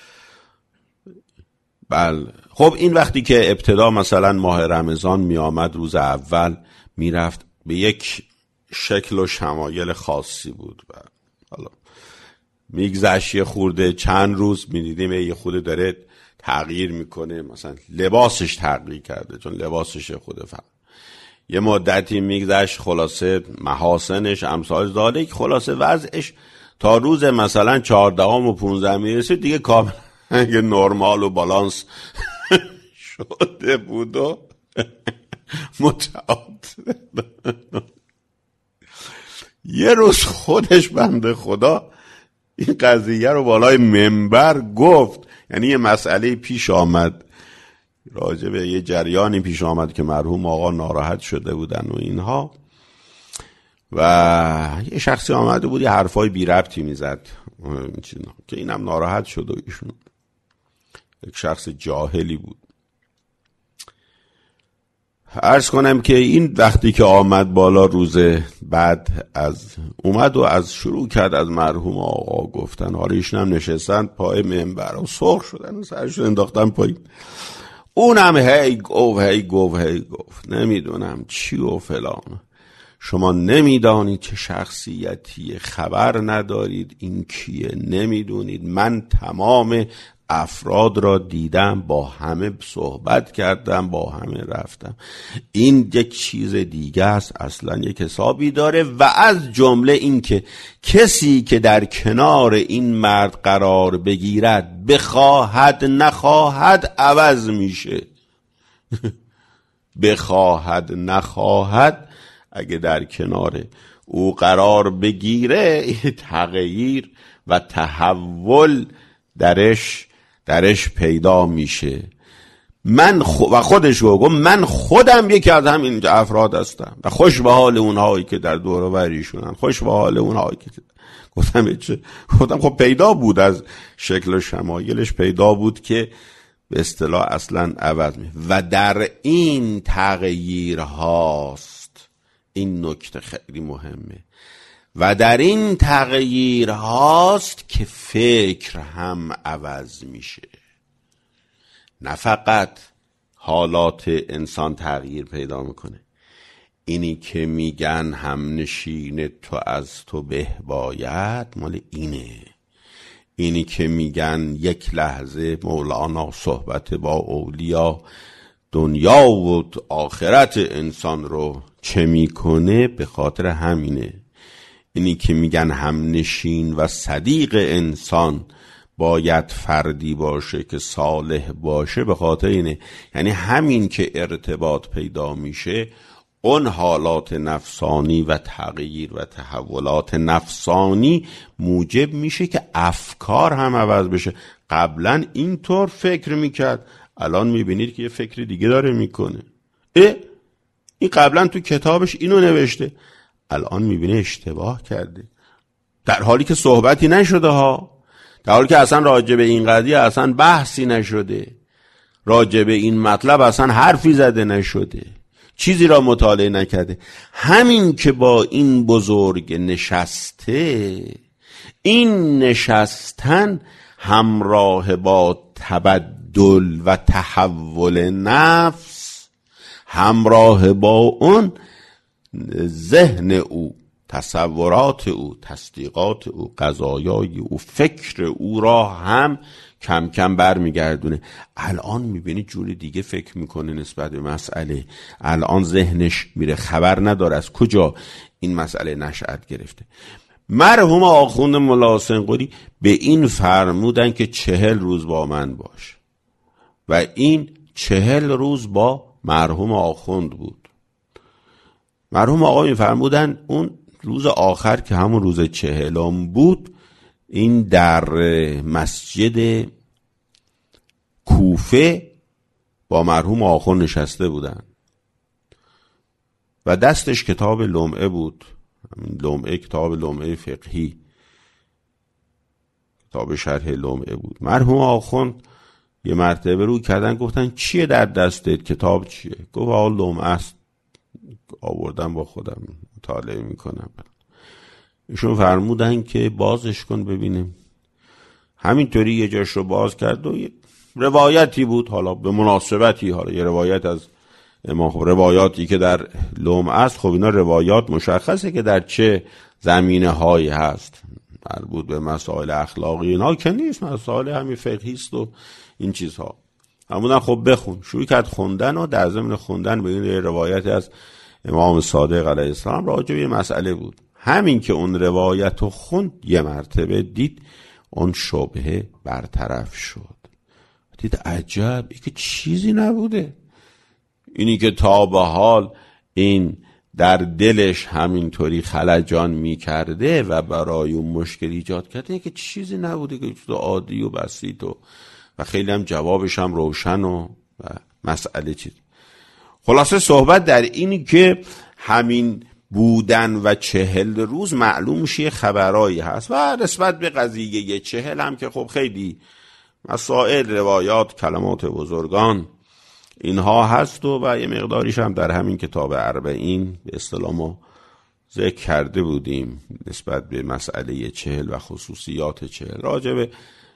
بله خب این وقتی که ابتدا مثلا ماه رمضان می آمد، روز اول می رفت به یک شکل و شمایل خاصی بود و حالا میگذشت یه خورده چند روز می دیدیم یه خورده داره تغییر میکنه، مثلا لباسش تغییر کرده چون لباسش خود فرق، یه مدتی میگذشت خلاصه محاسنش امثال ذالک، خلاصه وضعش تا روز مثلا چهاردهم و پونزدهم میرسید دیگه کاملا نرمال و بالانس شده بود و متعادل. یه روز خودش بنده خدا این قضیه رو بالای منبر گفت، یعنی یه مسئله پیش آمد، راجع به یه جریانی پیش آمد که مرحوم آقا ناراحت شده بودن و اینها، و یه شخصی آمده بود یه حرفای بی ربطی میزد که اینم ناراحت شد و ایشون یک شخص جاهلی بود. عرض کنم که این وقتی که آمد بالا روز بعد از اومد و از شروع کرد از مرحوم آقا گفتن، حالا ایشون هم نشستن پای منبر و سرخ شدن و سرشون انداختن پایین. اونم هی گفت هی گفت هی گفت نمیدونم چی و فلان، شما نمیدانید چه شخصیتی، خبر ندارید این کیه، نمیدونید من تمام افراد را دیدم، با همه صحبت کردم، با همه رفتم، این یک چیز دیگه است، اصلا یک حسابی داره. و از جمله این که کسی که در کنار این مرد قرار بگیرد بخواهد نخواهد عوض میشه. بخواهد نخواهد اگه در کنار او قرار بگیره تغییر و تحول درش درش پیدا میشه. من خو... و خودش گفت من خودم یکی از همین افراد هستم و خوش به حال اونهایی که در دور و بریشونن، خوش به حال اونهایی که گفتم چه گفتم خب پیدا بود از شکل و شمایلش پیدا بود که به اصطلاح اصلا عوض می. و در این تغییر هاست، این نکته خیلی مهمه، و در این تغییر هاست که فکر هم عوض میشه. نه فقط حالات انسان تغییر پیدا میکنه، اینی که میگن هم نشین تو از تو به باید مال اینه. اینی که میگن یک لحظه مولانا صحبت با اولیا دنیا و آخرت انسان رو چه میکنه، به خاطر همینه. اینی که میگن هم نشین و صدیق انسان باید فردی باشه که صالح باشه، به خاطر اینه. یعنی همین که ارتباط پیدا میشه، اون حالات نفسانی و تغییر و تحولات نفسانی موجب میشه که افکار هم عوض بشه. قبلا اینطور فکر میکرد، الان میبینید که یه فکر دیگه داره میکنه. اه این قبلا تو کتابش اینو نوشته، الان میبینه اشتباه کرده، در حالی که صحبتی نشده ها، در حالی که اصلا راجع به این قضیه اصلا بحثی نشده، راجع به این مطلب اصلا حرفی زده نشده، چیزی را مطالعه نکرده. همین که با این بزرگ نشسته، این نشستن همراه با تبدل و تحول نفس، همراه با اون ذهن او، تصورات او، تصدیقات او، قضایای او، فکر او را هم کم کم برمیگردونه. الان میبینی جوری دیگه فکر میکنه نسبت به مسئله، الان ذهنش میره خبر نداره از کجا این مسئله نشأت گرفته. مرحوم آخوند ملا حسین قلی به این فرمودن که چهل روز با من باش، و این چهل روز با مرحوم آخوند بود. مرحوم آقا می فرمودن اون روز آخر که همون روز چهلم بود، این در مسجد کوفه با مرحوم آخوند نشسته بودن و دستش کتاب لمعه بود، لمعه کتاب لمعه فقهی، کتاب شرح لمعه بود. مرحوم آخوند یه مرتبه رو کردن، گفتن چیه در دستت، کتاب چیه؟ گفت آقا لمعه است، آوردم با خودم مطالعه میکنم. ایشون فرمودن که بازش کن ببینیم. همینطوری یه جاش رو باز کرد و یه روایتی بود، حالا به مناسبتی، حالا یه روایت از امام، خب روایاتی که در لمعه است، خب اینا روایات مشخصه که در چه زمینه هایی هست، مربوط به مسائل اخلاقی اینا که نیست، مسائل همین فقهی است و این چیزها. همونن خب بخون، شروع کرد خوندن و در ضمن خوندن به این روایت از امام صادق علیه السلام راجع به مسئله بود. همین که اون روایت رو خوند، یه مرتبه دید اون شبهه برطرف شد، دید عجب، این که چیزی نبوده، اینی که تا به حال این در دلش همینطوری خلجان می کرده و برای اون مشکل ایجاد کرده، این که چیزی نبوده، که چیز عادی و بسیط و و خیلی هم جوابش هم روشن و, و مسئله چیز. خلاصه صحبت در اینی که همین بودن و چهل روز معلوم میشه خبرایی هست. و نسبت به قضیه چهل هم که خب خیلی مسائل، روایات، کلمات بزرگان اینها هست و, و یه مقداریش هم در همین کتاب اربعین به اصطلاح ما ذکر کرده بودیم نسبت به مسئله چهل و خصوصیات چهل. راجع به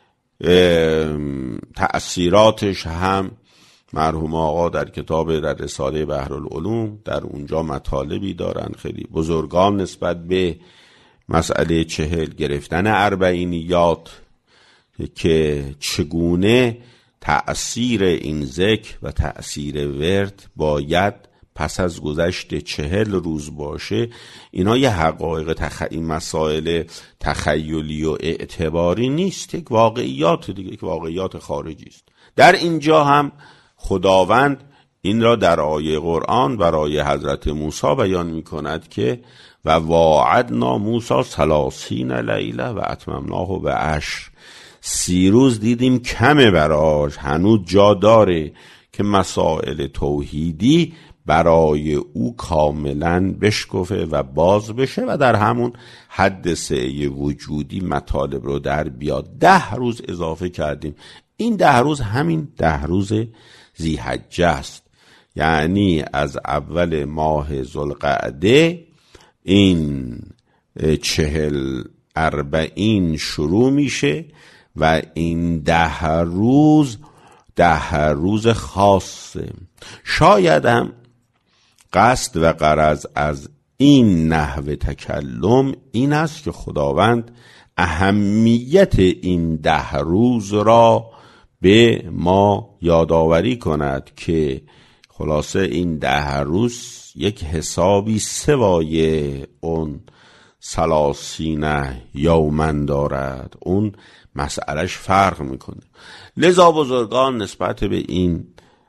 تأثیراتش هم مرحوم آقا در کتاب در رساله بحرالعلوم در اونجا مطالبی دارن خیلی بزرگان نسبت به مسئله چهل، گرفتن اربعینیات که چگونه تأثیر این ذکر و تأثیر ورد باید پس از گذشت چهل روز باشه. اینا یه حقایق تخ... این مسائل تخیلی و اعتباری نیست، یک واقعیات دیگه، یک واقعیات خارجی است. در اینجا هم خداوند این را در آیه قرآن برای حضرت موسی بیان می کند که و واعدنا موسی ثلاثین لیله و اتممناه به عشر. سی روز دیدیم کمه براش، هنوز جا داره که مسائل توحیدی برای او کاملا بشکفه و باز بشه و در همون حد سعی وجودی مطالب رو در بیاد. ده روز اضافه کردیم. این ده روز همین ده روز ذی‌حجه است، یعنی از اول ماه ذوالقعده این چهل اربعین شروع میشه و این ده روز ده روز خاصه. شاید هم قصد و غرض از این نحو تکلم این است که خداوند اهمیت این ده روز را به ما یادآوری کند که خلاصه این ده روز یک حسابی سوای اون سلاسینه یومن دارد، اون مسئلهش فرق میکنه. لذا بزرگان نسبت به این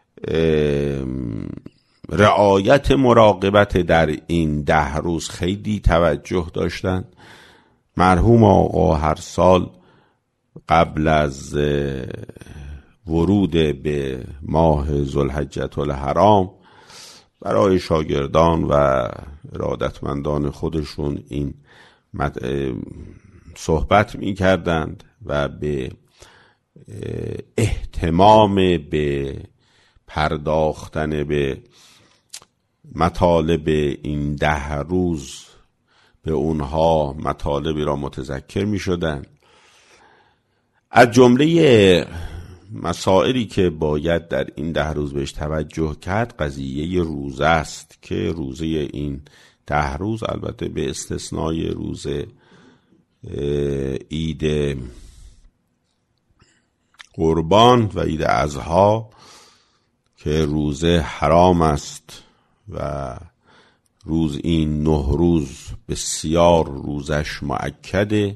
رعایت مراقبت در این ده روز خیلی توجه داشتن. مرحوم آقا هر سال قبل از ورود به ماه ذوالحجة الحرام برای شاگردان و ارادتمندان خودشون این صحبت می کردند و به اهتمام به پرداختن به مطالب این ده روز به اونها مطالبی را متذکر می شدن. از جمله مسائلی که باید در این ده روز بهش توجه کرد قضیه روزه است که روزه این ده روز البته به استثنای روز عید قربان و عید اضحی که روزه حرام است و روز این نه روز بسیار روزش مؤکده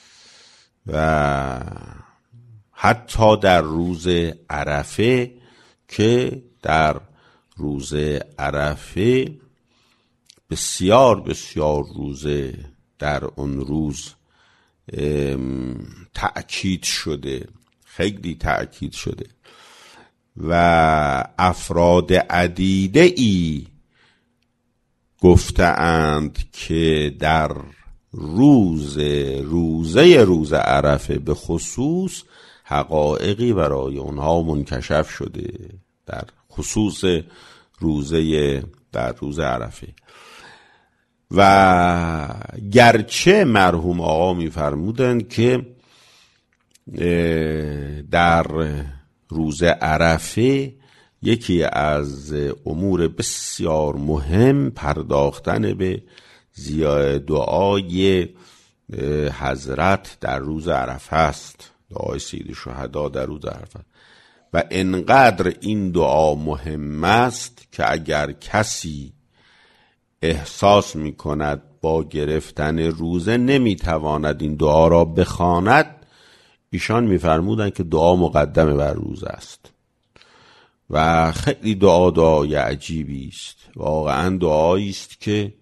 و حتی در روز عرفه که در روز عرفه بسیار بسیار روزه در اون روز تأکید شده، خیلی تأکید شده و افراد عدیده ای گفتند که در روز روزه روز عرفه به خصوص حقایقی برای اونها منکشف شده در خصوص روزه در روز عرفه. و گرچه مرحوم آقا می‌فرمودند که در روز عرفه یکی از امور بسیار مهم پرداختن به زیاد دعای حضرت در روز عرفه است، دعای سید شهدا در روز عرفه. و انقدر این دعا مهم است که اگر کسی احساس می کند با گرفتن روزه نمی تواند این دعا را بخواند، ایشان می فرمودند که دعا مقدم بر روزه است و خیلی دعا دعای عجیبی است، واقعا دعایی است که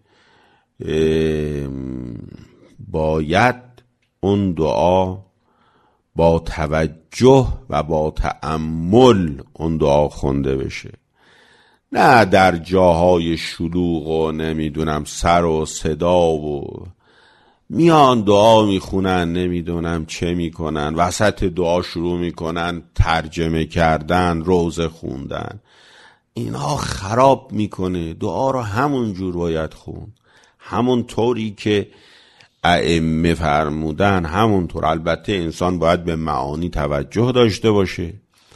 باید اون دعا با توجه و با تأمل اون دعا خونده بشه. نه در جاهای شلوغ و نمیدونم سر و صدا و میان دعا میخونن، نمیدونم چه میکنن، وسط دعا شروع میکنن ترجمه کردن، روزه خوندن. اینا خراب میکنه. دعا رو همون جور باید خوند، همون طوری که ائمه فرمودن همونطور. البته انسان باید به معانی توجه داشته باشه،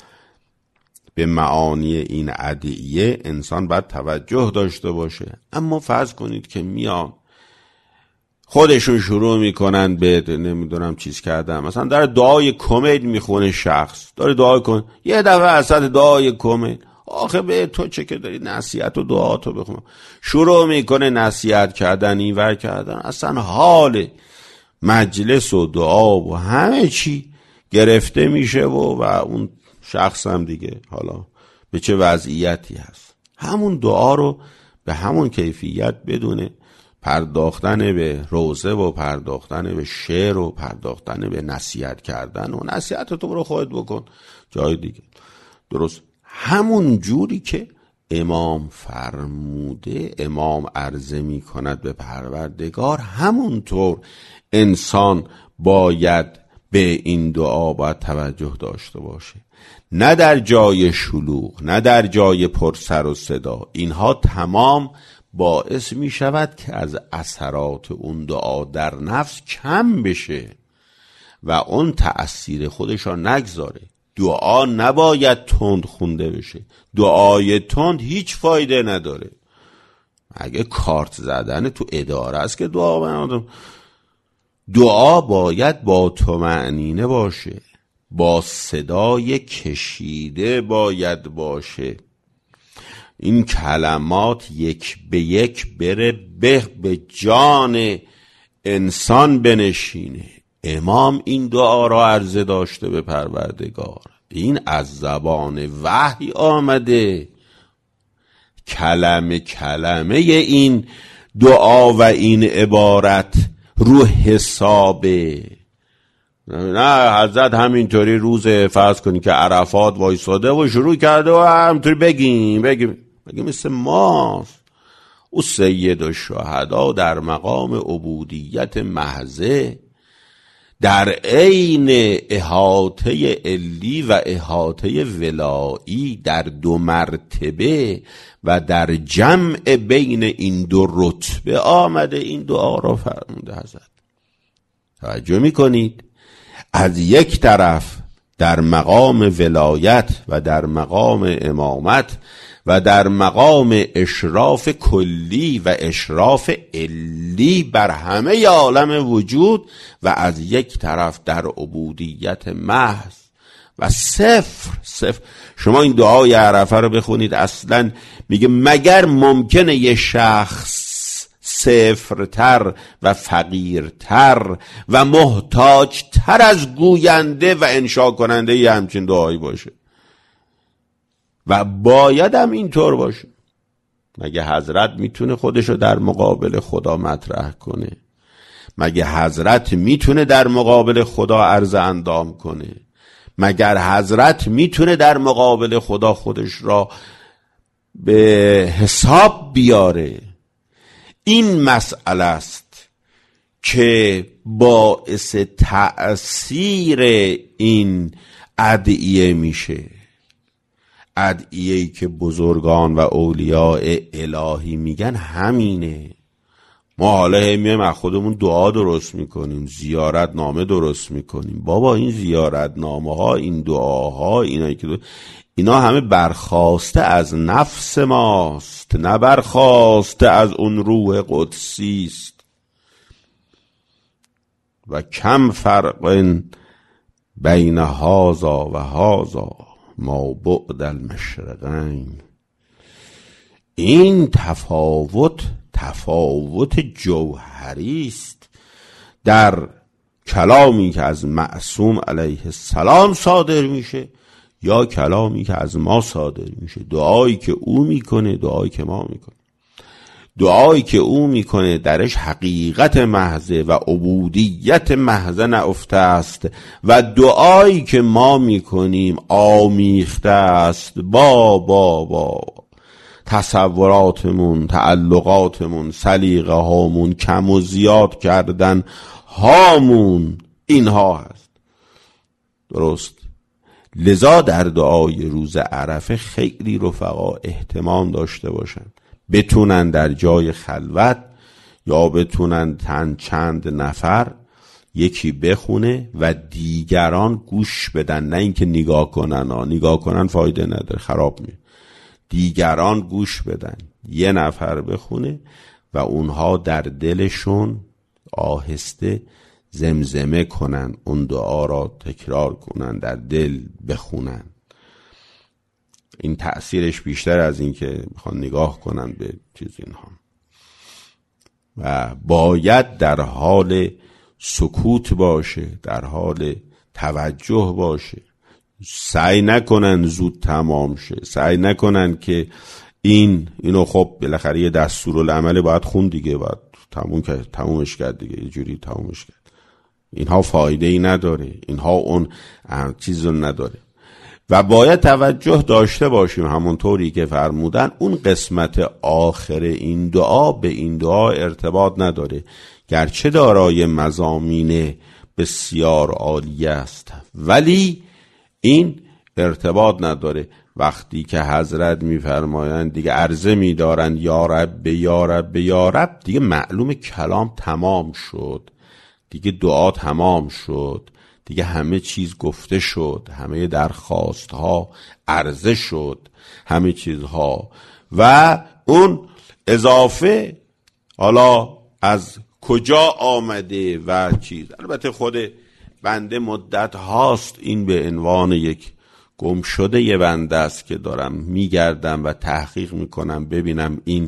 به معانی این ادعیه انسان باید توجه داشته باشه. اما فرض کنید که میان خودشون شروع میکنن به نمیدونم چیز کردن، مثلا در دعای کمد میخونه شخص، داره دعای کن یه دفعه اصلا دعای کمد، آخه به تو چه که داری نصیحت و دعا تو بخون، شروع میکنه نصیحت کردن اینور کردن، اصلا حال مجلس و دعا و همه چی گرفته میشه و, و اون شخص هم دیگه حالا به چه وضعیتی هست. همون دعا رو به همون کیفیت بدونه، پرداختن به روزه و پرداختن به شعر و پرداختن به نصیحت کردن و نصیحت تو برو خودت بکن جای دیگه. درست همون جوری که امام فرموده، امام عرضه می کند به پروردگار، همونطور انسان باید به این دعا باید توجه داشته باشه. نه در جای شلوغ، نه در جای پر سر و صدا. اینها تمام باعث می شود که از اثرات اون دعا در نفس کم بشه و اون تأثیر خودش را نگذاره. دعا نباید تند خونده بشه. دعای تند هیچ فایده نداره. اگه کارت زدن تو اداره است که دعا بنادم. دعا باید با طمأنینه باشه، با صدای کشیده باید باشه. این کلمات یک به یک بره به به جان انسان بنشینه. امام این دعا را عرضه داشته به پروردگار، این از زبان وحی آمده. کلمه کلمه این دعا و این عبارت رو حسابه. نه حضرت همینطوری روز فرض کنی که عرفات وایساده و شروع کرده و همینطوری بگیم بگیم بگیم مثل ماست. او سید الشهدا در مقام عبودیت محضه، در عین احاطه علی و احاطه ولایی، در دو مرتبه و در جمع بین این دو رتبه آمده این دعا را فرموده. حضرت توجه میکنید؟ از یک طرف در مقام ولایت و در مقام امامت و در مقام اشراف کلی و اشراف علی بر همه عالم وجود، و از یک طرف در عبودیت محض و صفر صفر. شما این دعای عرفه رو بخونید، اصلا میگه مگر ممکنه یه شخص صفرتر و فقیرتر و محتاجتر از گوینده و انشا کننده یه همچین دعایی باشه؟ و باید هم اینطور باشه. مگه حضرت میتونه خودشو در مقابل خدا مطرح کنه؟ مگه حضرت میتونه در مقابل خدا عرض اندام کنه؟ مگر حضرت میتونه در مقابل خدا خودش را به حساب بیاره؟ این مسئله است که باعث تأثیر این ادعیه میشه. ادعیه‌ای که بزرگان و اولیاء الهی میگن همینه. ما حالا میایم از خودمون دعا درست میکنیم، زیارت نامه درست میکنیم. بابا این زیارت نامه ها، این دعاها، اینایی که دو... اینا همه برخواسته از نفس ماست، نه برخواسته از اون روح قدسی است. و کم فرق بین هذا و هذا ما بعد المشرقین. این تفاوت تفاوت جوهری است در کلامی که از معصوم علیه السلام صادر میشه یا کلامی که از ما صادر میشه. دعایی که او میکنه، دعایی که ما میکنه. دعایی که او میکنه درش حقیقت محضه و عبودیت محضه نهفته است و دعایی که ما میکنیم آمیخته است با با با تصوراتمون، تعلقاتمون، سلیقه هامون کم و زیاد کردن هامون اینها هست. درست؟ لذا در دعای روز عرفه خیلی رفقا اهتمام داشته باشن، بتونن در جای خلوت یا بتونن تن چند نفر یکی بخونه و دیگران گوش بدن، نه اینکه نگاه کنن. ها نگاه کنن فایده نداره، خراب میشه. دیگران گوش بدن، یه نفر بخونه و اونها در دلشون آهسته زمزمه کنن، اون دعا را تکرار کنن، در دل بخونن. این تأثیرش بیشتر از این که میخوان نگاه کنن به چیز اینها. و باید در حال سکوت باشه، در حال توجه باشه. سعی نکنن زود تمام شه، سعی نکنن که این اینو خب بالاخره یه دستورالعمل باید خون دیگه، باید تموم کرد، تمومش کرد دیگه، یه جوری تمومش کرد. اینها فایده ای نداره، اینها اون چیز رو نداره. و باید توجه داشته باشیم همونطوری که فرمودن اون قسمت آخر این دعا به این دعا ارتباط نداره، گرچه دارای مضامین بسیار عالی است ولی این ارتباط نداره. وقتی که حضرت میفرمایند دیگه عرضه میدارند یا رب یا رب یا رب، دیگه معلوم کلام تمام شد، دیگه دعا تمام شد، دیگه همه چیز گفته شد، همه درخواست ها عرضه شد، همه چیزها. و اون اضافه حالا از کجا آمده و چیز، البته خود بنده مدت هاست این به عنوان یک گم شده یه بنده است که دارم میگردم و تحقیق میکنم ببینم این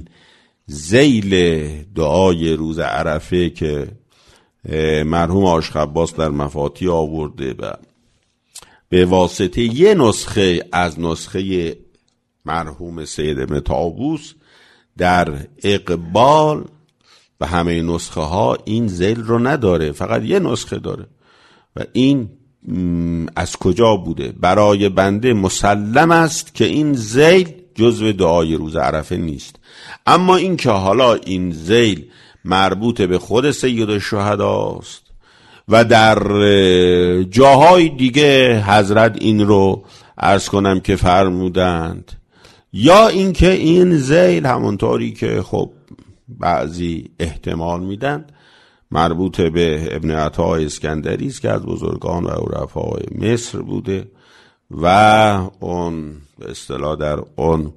ذیل دعای روز عرفه که مرحوم عاشق عباس در مفاتی آورده و به واسطه یه نسخه از نسخه مرحوم سید ابن طاووس در اقبال و همه نسخه ها این ذیل رو نداره، فقط یه نسخه داره. و این از کجا بوده؟ برای بنده مسلم است که این ذیل جزو دعای روز عرفه نیست. اما این که حالا این ذیل مربوط به خود سید الشهدا است و در جاهای دیگه حضرت این رو عرض کنم که فرمودند، یا اینکه این ذیل همونطوری که خب بعضی احتمال میدن مربوط به ابن عطا اسکندری است که از بزرگان و عرفای مصر بوده و اون به اصطلاح در اون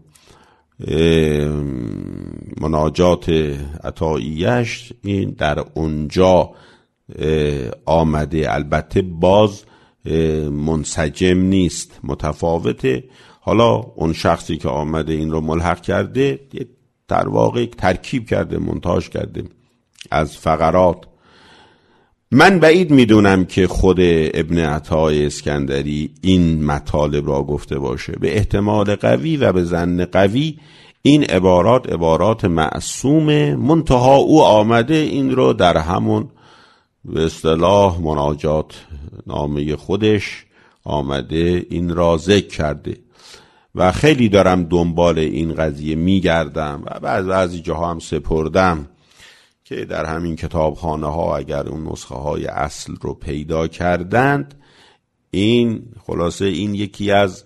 مناجات عطاییش این در اونجا آمده. البته باز منسجم نیست، متفاوته. حالا اون شخصی که آمده این رو ملحق کرده در واقع ترکیب کرده، مونتاژ کرده از فقرات. من بعید میدونم که خود ابن عطا اسکندری این مطالب را گفته باشه. به احتمال قوی و به ظن قوی این عبارات عبارات معصومه، منتها او آمده این رو در همون به اصطلاح مناجات نامه خودش آمده این را ذکر کرده. و خیلی دارم دنبال این قضیه میگردم و بعض بعضی جاها هم سپردم که در همین کتابخانه ها اگر اون نسخه های اصل رو پیدا کردند، این خلاصه این یکی از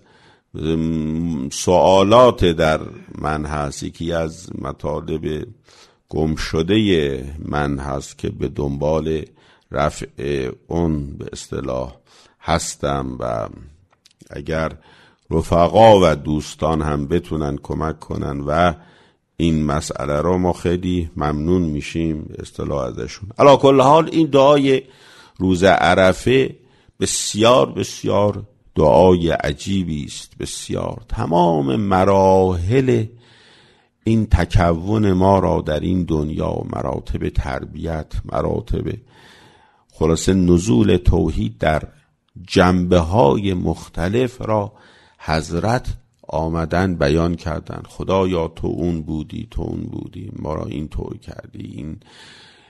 سوالات در من هست، یکی از مطالب گم شده من هست که به دنبال رفع اون به اصطلاح هستم. و اگر رفقا و دوستان هم بتونن کمک کنن و این مسئله رو ما خیلی ممنون میشیم به اصطلاح ازشون. علی کل حال این دعای روز عرفه بسیار بسیار دعای عجیبی است، بسیار. تمام مراحل این تکون ما را در این دنیا، مراتب تربیت، مراتب خلاصه نزول توحید در جنبه های مختلف را حضرت آمدن بیان کردن. خدایا تو اون بودی، تو اون بودی، ما را این طور کردی. این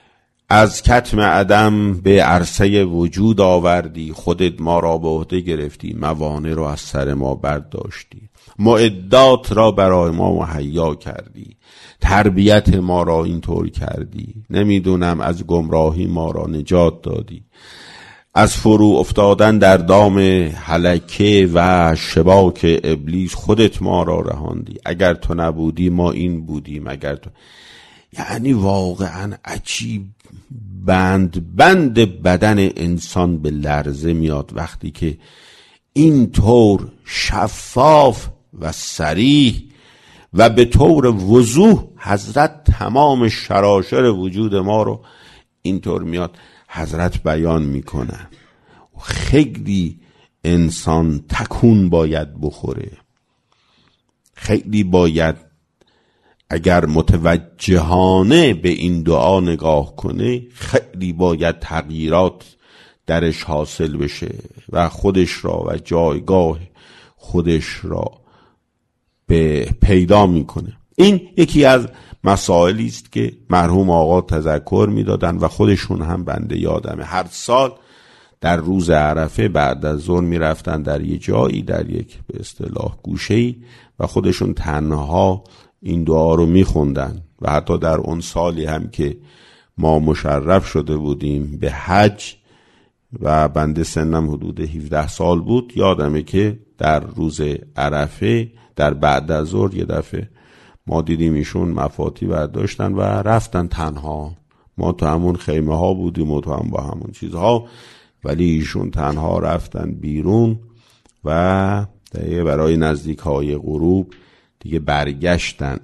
از کتم عدم به عرصه وجود آوردی، خودت ما را به عهده گرفتی، موانع رو از سر ما برداشتی، معدات را برای ما مهیا کردی، تربیت ما را اینطور کردی، نمیدونم از گمراهی ما را نجات دادی، از فرو افتادن در دام هلکه و شباک ابلیس خودت ما را رهاندی. اگر تو نبودی ما این بودیم، اگر تو، یعنی واقعا عجیب بند بند بدن انسان به لرزه میاد وقتی که اینطور شفاف و صریح و به طور وضوح حضرت تمام شراشر وجود ما رو اینطور میاد حضرت بیان میکنن. خیلی انسان تکون باید بخوره، خیلی باید اگر متوجهانه به این دعا نگاه کنه، خیلی باید تغییرات درش حاصل بشه و خودش را و جایگاه خودش را به پیدا میکنه. این یکی از مسائلی است که مرحوم آقا تذکر میدادن و خودشون هم بنده یادمه هر سال در روز عرفه بعد از ظهر میرفتن در یه جایی، در یک به اصطلاح گوشه‌ای و خودشون تنها این دعا رو میخوندن و حتی در اون سالی هم که ما مشرف شده بودیم به حج و بنده سنم حدود هفده سال بود، یادمه که در روز عرفه در بعد از ظهر یه دفعه ما دیدیم ایشون مفاتی برداشتن و رفتن تنها. ما تو همون خیمه ها بودیم و تو هم با همون چیزها، ولی ایشون تنها رفتن بیرون و دیگه برای نزدیک های غروب دیگه برگشتن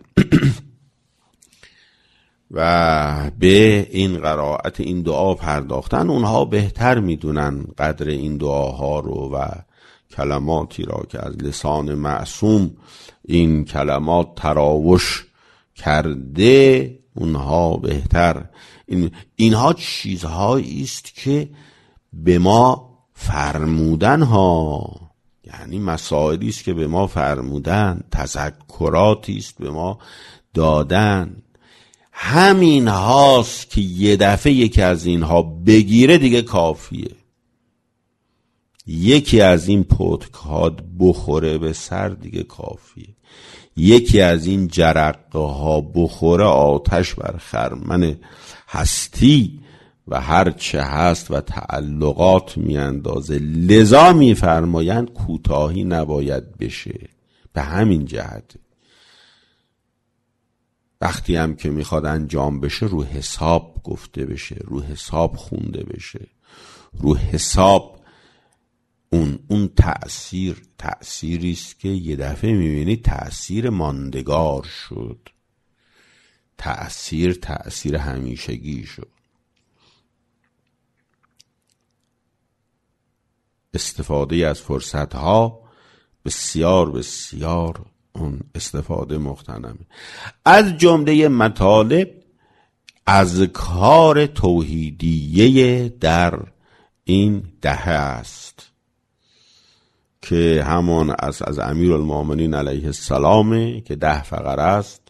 و به این قرائت این دعا پرداختن. اونها بهتر میدونن قدر این دعاها رو و کلماتی را که از لسان معصوم این کلمات تراوش کرده، اونها بهتر. این اینها چیزهایی است که به ما فرمودن ها، یعنی مسائلی است که به ما فرمودن، تذکراتی است به ما دادن. همین هاست که یه دفعه یکی از اینها بگیره دیگه کافیه. یکی از این پتک‌ها بخوره به سر دیگه کافیه. یکی از این جرقه ها بخوره آتش بر خرمن هستی و هر چه هست و تعلقات میاندازه. لذا میفرمایند کوتاهی نباید بشه. به همین جهت وقتی هم که میخواد انجام بشه رو حساب گفته بشه، رو حساب خونده بشه، رو حساب اون اون تأثیر تأثیری است که یه دفعه میبینی تأثیر ماندگار شد، تأثیر تأثیر همیشگی شد. استفاده از فرصتها بسیار بسیار اون استفاده مغتنمه. از جمله مطالب از کار توحیدیه در این دهه است که همون از از امیرالمومنین علیه السلام که ده فقره است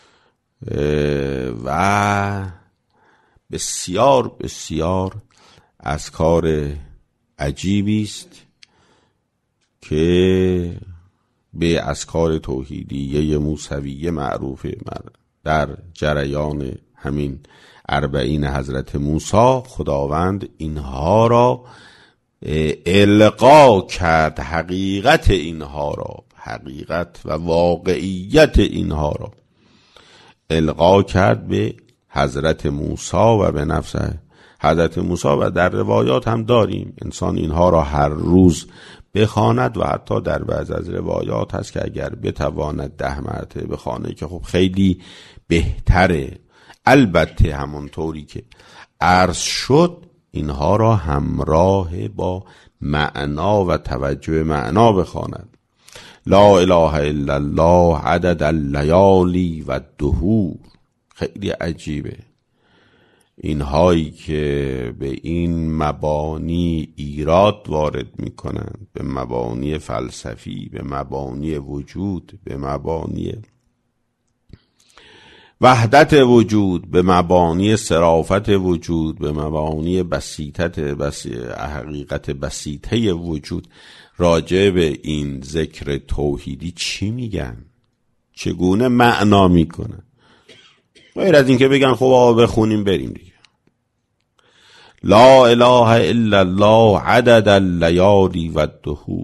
و بسیار بسیار از کار عجیبی است که به اذکار توحیدیه موسویه معروفه. در جریان همین اربعین حضرت موسی خداوند اینها را القا کرد، حقیقت اینها را، حقیقت و واقعیت اینها را القا کرد به حضرت موسی و به نفس حضرت موسی و در روایات هم داریم انسان اینها را هر روز بخواند و حتی در بعض از روایات هست که اگر بتواند ده مرتبه بخوانه که خب خیلی بهتره. البته همونطوری که عرض شد اینها را همراه با معنا و توجه معنا بخواند. لا اله الا الله عدد اللیالی و الدهور. خیلی عجیبه اینهایی که به این مبانی ایراد وارد میکنند، به مبانی فلسفی، به مبانی وجود، به مبانی وحدت وجود به مبانی صرافت وجود، به مبانی بسیطت بسی... حقیقت بسیطه وجود، راجع به این ذکر توحیدی چی میگن؟ چگونه معنا میکنن؟ غیر از این که بگن خب آقا بخونیم بریم دیگه. لا اله الا الله عدد اللیالی و الدهور.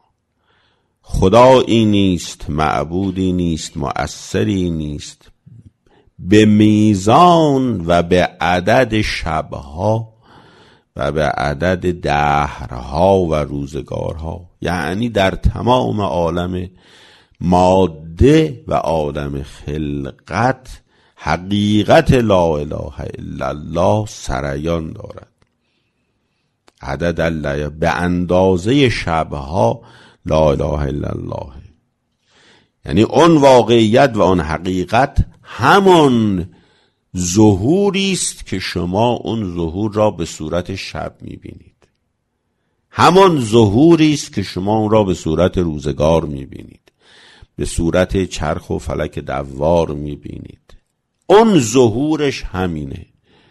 خدایی نیست، معبودی نیست، مؤثری نیست به میزان و به عدد شبها و به عدد دهرها و روزگارها، یعنی در تمام عالم ماده و عالم خلقت حقیقت لا اله الا الله سریان دارد. عدد الله به اندازه شبها لا اله الا الله، یعنی اون واقعیت و اون حقیقت همان ظهوری است که شما اون ظهور را به صورت شب میبینید، همان ظهوری است که شما اون را به صورت روزگار میبینید، به صورت چرخ و فلک دوار میبینید. اون ظهورش همینه.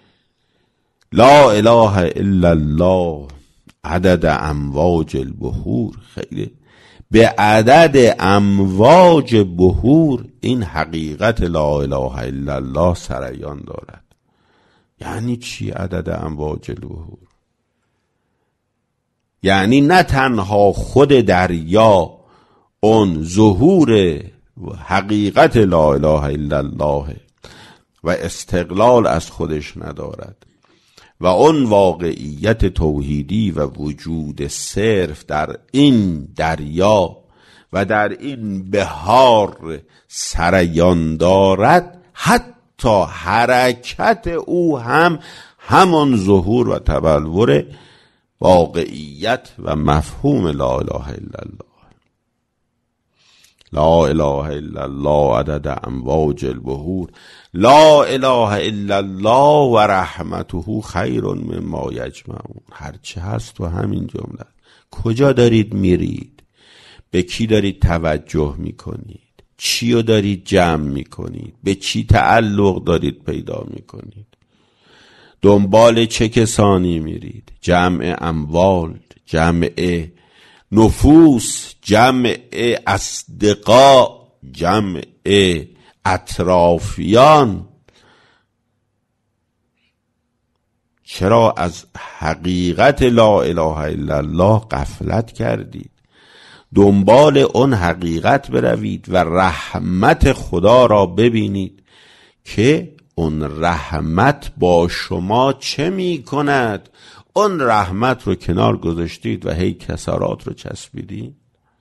لا اله الا الله عدد امواج البحور. خیلی به عدد امواج بحور این حقیقت لا اله الا الله سریان دارد. یعنی چی عدد امواج البحور؟ یعنی نه تنها خود دریا اون ظهور حقیقت لا اله الا الله و استقلال از خودش ندارد و اون واقعیت توحیدی و وجود صرف در این دریا و در این بحار سریان دارد، حتی حرکت او هم همان ظهور و تبلور واقعیت و مفهوم لا اله الا الله. لا اله الا الله عدد امواج البحور. لا اله الا الله و رحمته خیر مما یجمعون. هرچه هست تو همین جمله. کجا دارید میرید؟ به کی دارید توجه میکنید؟ چی رو دارید جمع میکنید؟ به چی تعلق دارید پیدا میکنید؟ دنبال چه کسانی میرید؟ جمع اموال، جمع نفوس، جمع اصدقاء، جمع اطرافیان. چرا از حقیقت لا اله الا الله غفلت کردید؟ دنبال اون حقیقت بروید و رحمت خدا را ببینید که اون رحمت با شما چه می کند. اون رحمت رو کنار گذاشتید و هی کسرات رو چسبیدید.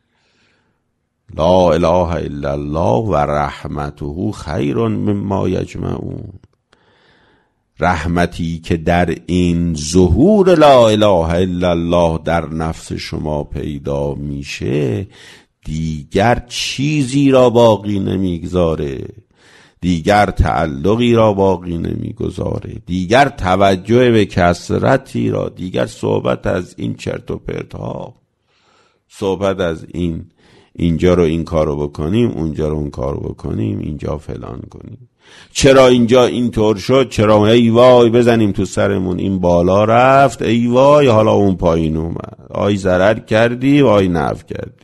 لا اله الا الله و رحمته خیر مما یجمعون. رحمتی که در این ظهور لا اله الا الله در نفس شما پیدا میشه دیگر چیزی را باقی نمیگذاره، دیگر تعلقی را باقی نمیگذاره، دیگر توجه به کثرتی را، دیگر صحبت از این چرت و پرت ها، صحبت از این اینجا رو این کارو بکنیم، اونجا رو اون کارو بکنیم، اینجا فلان کنیم، چرا اینجا اینطور شد، چرا ای وای بزنیم تو سرمون این بالا رفت، ای وای حالا اون پایین اومد، آی ضرر کردی و آی نفع کردی.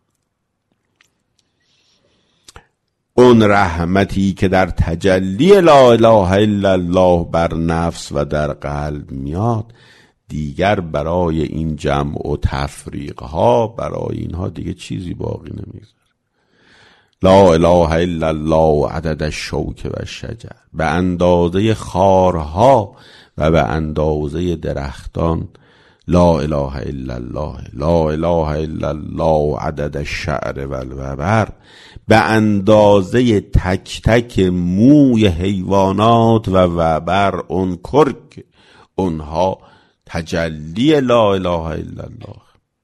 اون رحمتی که در تجلی لا اله الا الله بر نفس و در قلب میاد دیگر برای این جمع و تفریق ها، برای اینها دیگه چیزی باقی نمیذاره. لا اله الا الله عدد الشوک و الشجر. به اندازه خارها و به اندازه درختان لا اله الا الله. لا اله الا الله عدد الشعر و الوبر. به اندازه تک تک موی حیوانات و وبر، اون کرک، اونها تجلی لا اله الا الله.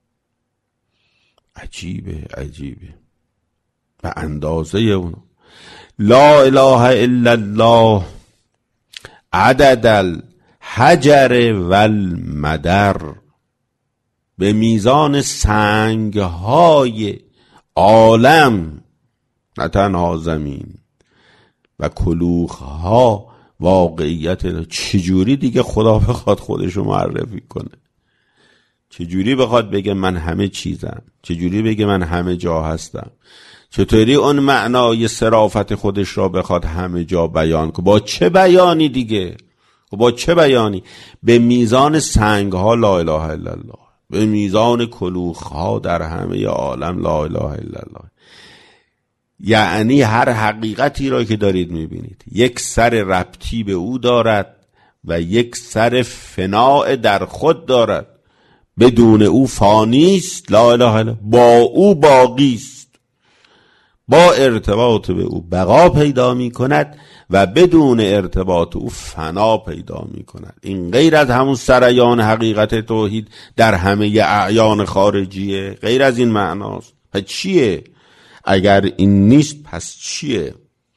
عجیبه عجیبه. به اندازه اون لا اله الا الله عدد الحجر والمدر. به میزان سنگهای عالم، نه تنها زمین و کلوخها واقعیت. چجوری دیگه خدا بخواد خودشو معرفی کنه؟ چجوری بخواد بگه من همه چیزم؟ چجوری بگه من همه جا هستم؟ چطوری اون معنای صرافت خودش را بخواد همه جا بیان کنه؟ با چه بیانی دیگه؟ با چه بیانی؟ به میزان سنگ ها لا اله الا الله، به میزان کلوخ ها در همه عالم لا اله الا الله. یعنی هر حقیقتی را که دارید میبینید یک سر ربطی به او دارد و یک سر فناء در خود دارد. بدون او فانیست، لا اله الا، با او باقیست، با ارتباط به او بقا پیدا می کند و بدون ارتباط او فنا پیدا می کند. این غیر از همون سریان حقیقت توحید در همه اعیان خارجیه، غیر از این معناست. پس چیه؟ اگر این نیست پس چیه؟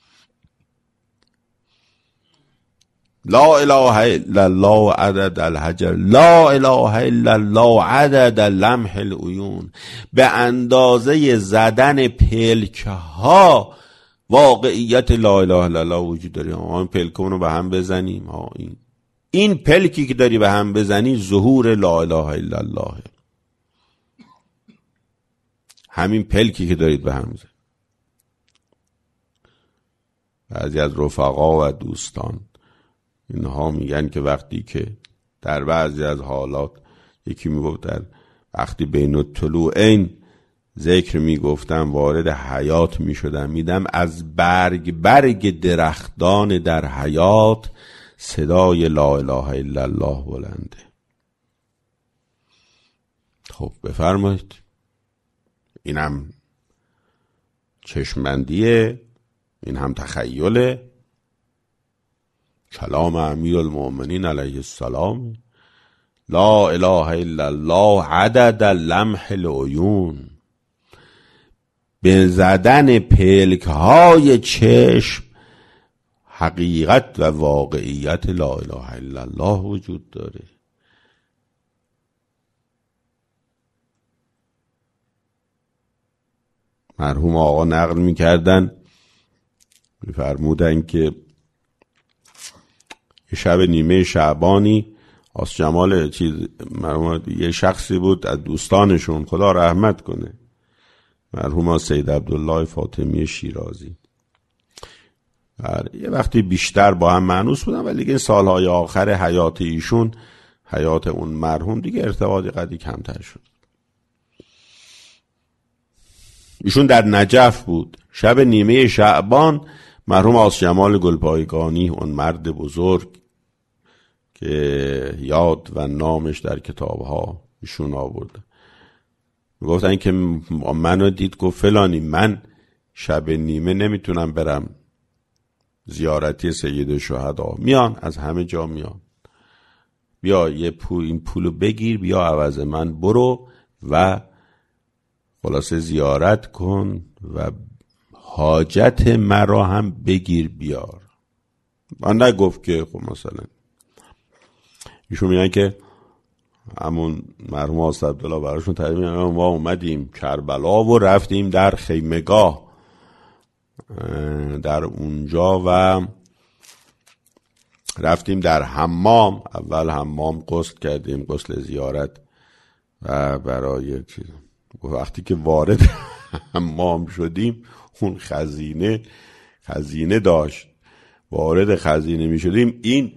لا اله الا الله عدد الحجر، لا اله الا الله عدد لمح العیون. به اندازه زدن پلک ها واقعیت لا اله الا الله وجود داره. این پلکون رو به هم بزنیم، ها این این پلکی که داری به هم بزنی ظهور لا اله الا الله. همین پلکی که دارید به هم بزنید. بعضی از رفقا و دوستان اینها میگن که وقتی که در بعضی از حالات یکی میگفت در وقتی بین الطلوعین ذکر میگفتم وارد حیات میشدم، میدم از برگ برگ درختان در حیات صدای لا اله الا الله بلنده. خب بفرمایید، اینم چشمبندیه، این هم تخیله. کلام امیر المؤمنین علیه السلام، لا اله الا الله عدد لمح العیون. به زدن پلک های چشم حقیقت و واقعیت لا اله الا الله وجود داره. مرحوم آقا نقل میکردن، میفرمودن که شب نیمه شعبانی آس جمال چیز مرحوم یه شخصی بود از دوستانشون، خدا رحمت کنه، مرحوم سید عبدالله فاطمی شیرازی. یه وقتی بیشتر با هم مانوس بودن، ولی دیگه سالهای آخر حیات ایشون، حیات اون مرحوم، دیگه ارتباطی قدری کمتر شد. ایشون در نجف بود. شب نیمه شعبان مرحوم آس جمال گلپایگانی، اون مرد بزرگ که یاد و نامش در کتابها ایشون آورده، گفتن که منو دید گفت فلانی من شب نیمه نمیتونم برم زیارتی سید الشهدا. میان از همه جا میان، بیا یه پول این پولو بگیر، بیا عوض من برو و خلاصه زیارت کن و حاجت مرا هم بگیر بیار. من نگفت که خب مثلا ایشون میگن که همون مرحوم آقا عبدالله براشون تعریف میکنن ما اومدیم کربلا و رفتیم در خیمگاه در اونجا و رفتیم در حمام. اول حمام غسل کردیم، غسل زیارت و برای چیز. وقتی که وارد حمام شدیم اون خزینه خزینه داشت، وارد خزینه می شدیم، این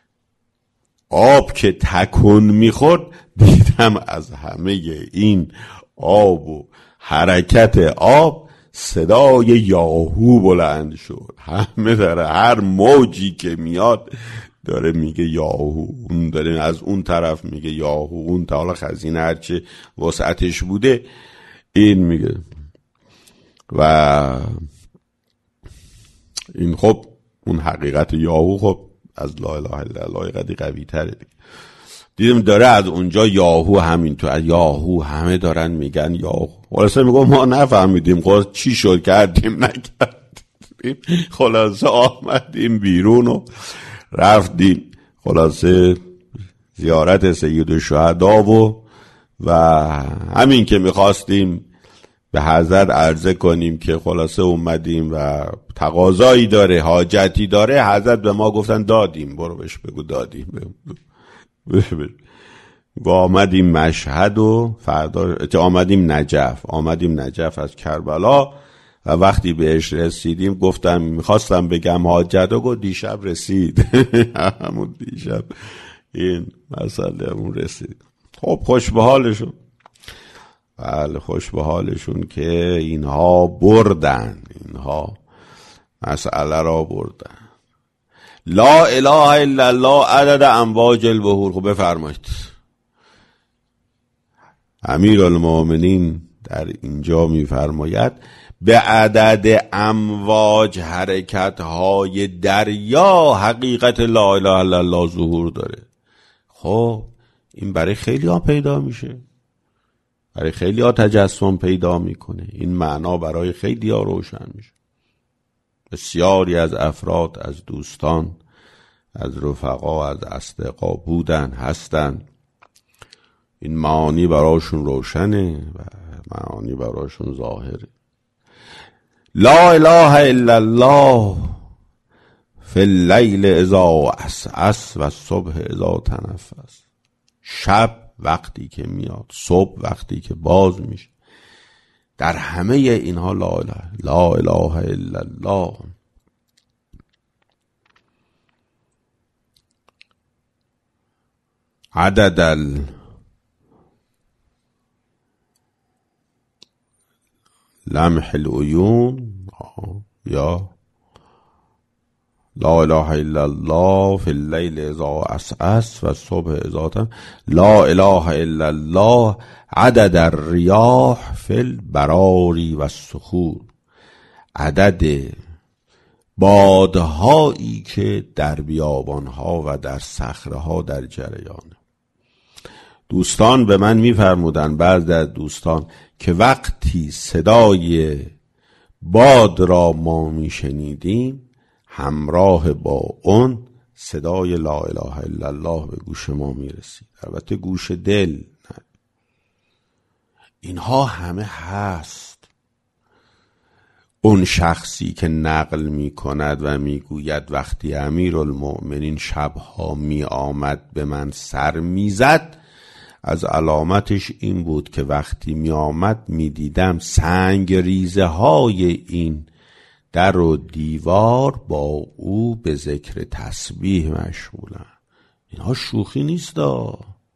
آب که تکون می خورد دیدم از همه این آب و حرکت آب صدای یاهو بلند شد. همه داره، هر موجی که میاد داره میگه یاهو، اون داره از اون طرف میگه یاهو، اون تا حالا خزینه هرچه وسعتش بوده این میگه. و این خب اون حقیقت یاهو خب از لا اله الا الله قدی قوی تره دیگه. دیدم داره از اونجا یاهو، همین تو یاهو همه دارن میگن یاهو. خلاصه میگم ما نفهمیدیم خلاص چی شد، کردیم نکردیم، خلاصه آمدیم بیرون و رفتیم خلاصه زیارت سید الشهدا و و همین که میخواستیم به حضرت عرضه کنیم که خلاصه اومدیم و تقاضایی داره، حاجتی داره. حضرت به ما گفتن دادیم، برو بهش بگو دادیم. و آمدیم مشهد و فردا آمدیم نجف، آمدیم نجف از کربلا و وقتی بهش رسیدیم گفتم میخواستم بگم حاجت و گفت دیشب رسید. همون دیشب این مسئله اون رسید. خب خوش به حالشون، بله خوش به حالشون که اینها بردن، اینها مسئله را بردن. لا اله الا الله عدد امواج البحور. خب بفرمایید. امیرالمومنین در اینجا میفرماید به عدد امواج حرکت های دریا حقیقت لا اله الا الله ظهور داره. خب این برای خیلی ها پیدا میشه، برای خیلی ها تجسم پیدا میکنه، این معنا برای خیلی ها روشن میشه. بسیاری از افراد، از دوستان، از رفقا، از اصدقا بودن، هستن، این معانی براشون روشنه و معانی براشون ظاهره. لا اله الا الله فی اللیل اذا عسعس و صبح اذا تنفس. شب وقتی که میاد، صبح وقتی که باز میشه، در همه اینها لا اله لا اله الا الله. عدد ال لمح العیون یا لا اله الا الله فی اللیل اذا عسعس و صبح اذا تنفس. لا اله الا الله عدد الریاح فی البراری و الصخور. عدد بادهایی که در بیابانها و در صخره‌ها در جریانه. دوستان به من میفرمودن، بعضی از دوستان، که وقتی صدای باد را ما میشنیدیم همراه با اون صدای لا اله الا الله به گوش ما میرسید. البته گوش دل نه. اینها همه هست. اون شخصی که نقل می کند و می گوید وقتی امیرالمؤمنین شبها می آمد به من سر می زد، از علامتش این بود که وقتی می آمد می دیدم سنگ ریزه های این در و دیوار با او به ذکر تسبیح مشغولن. اینها شوخی نیست دا.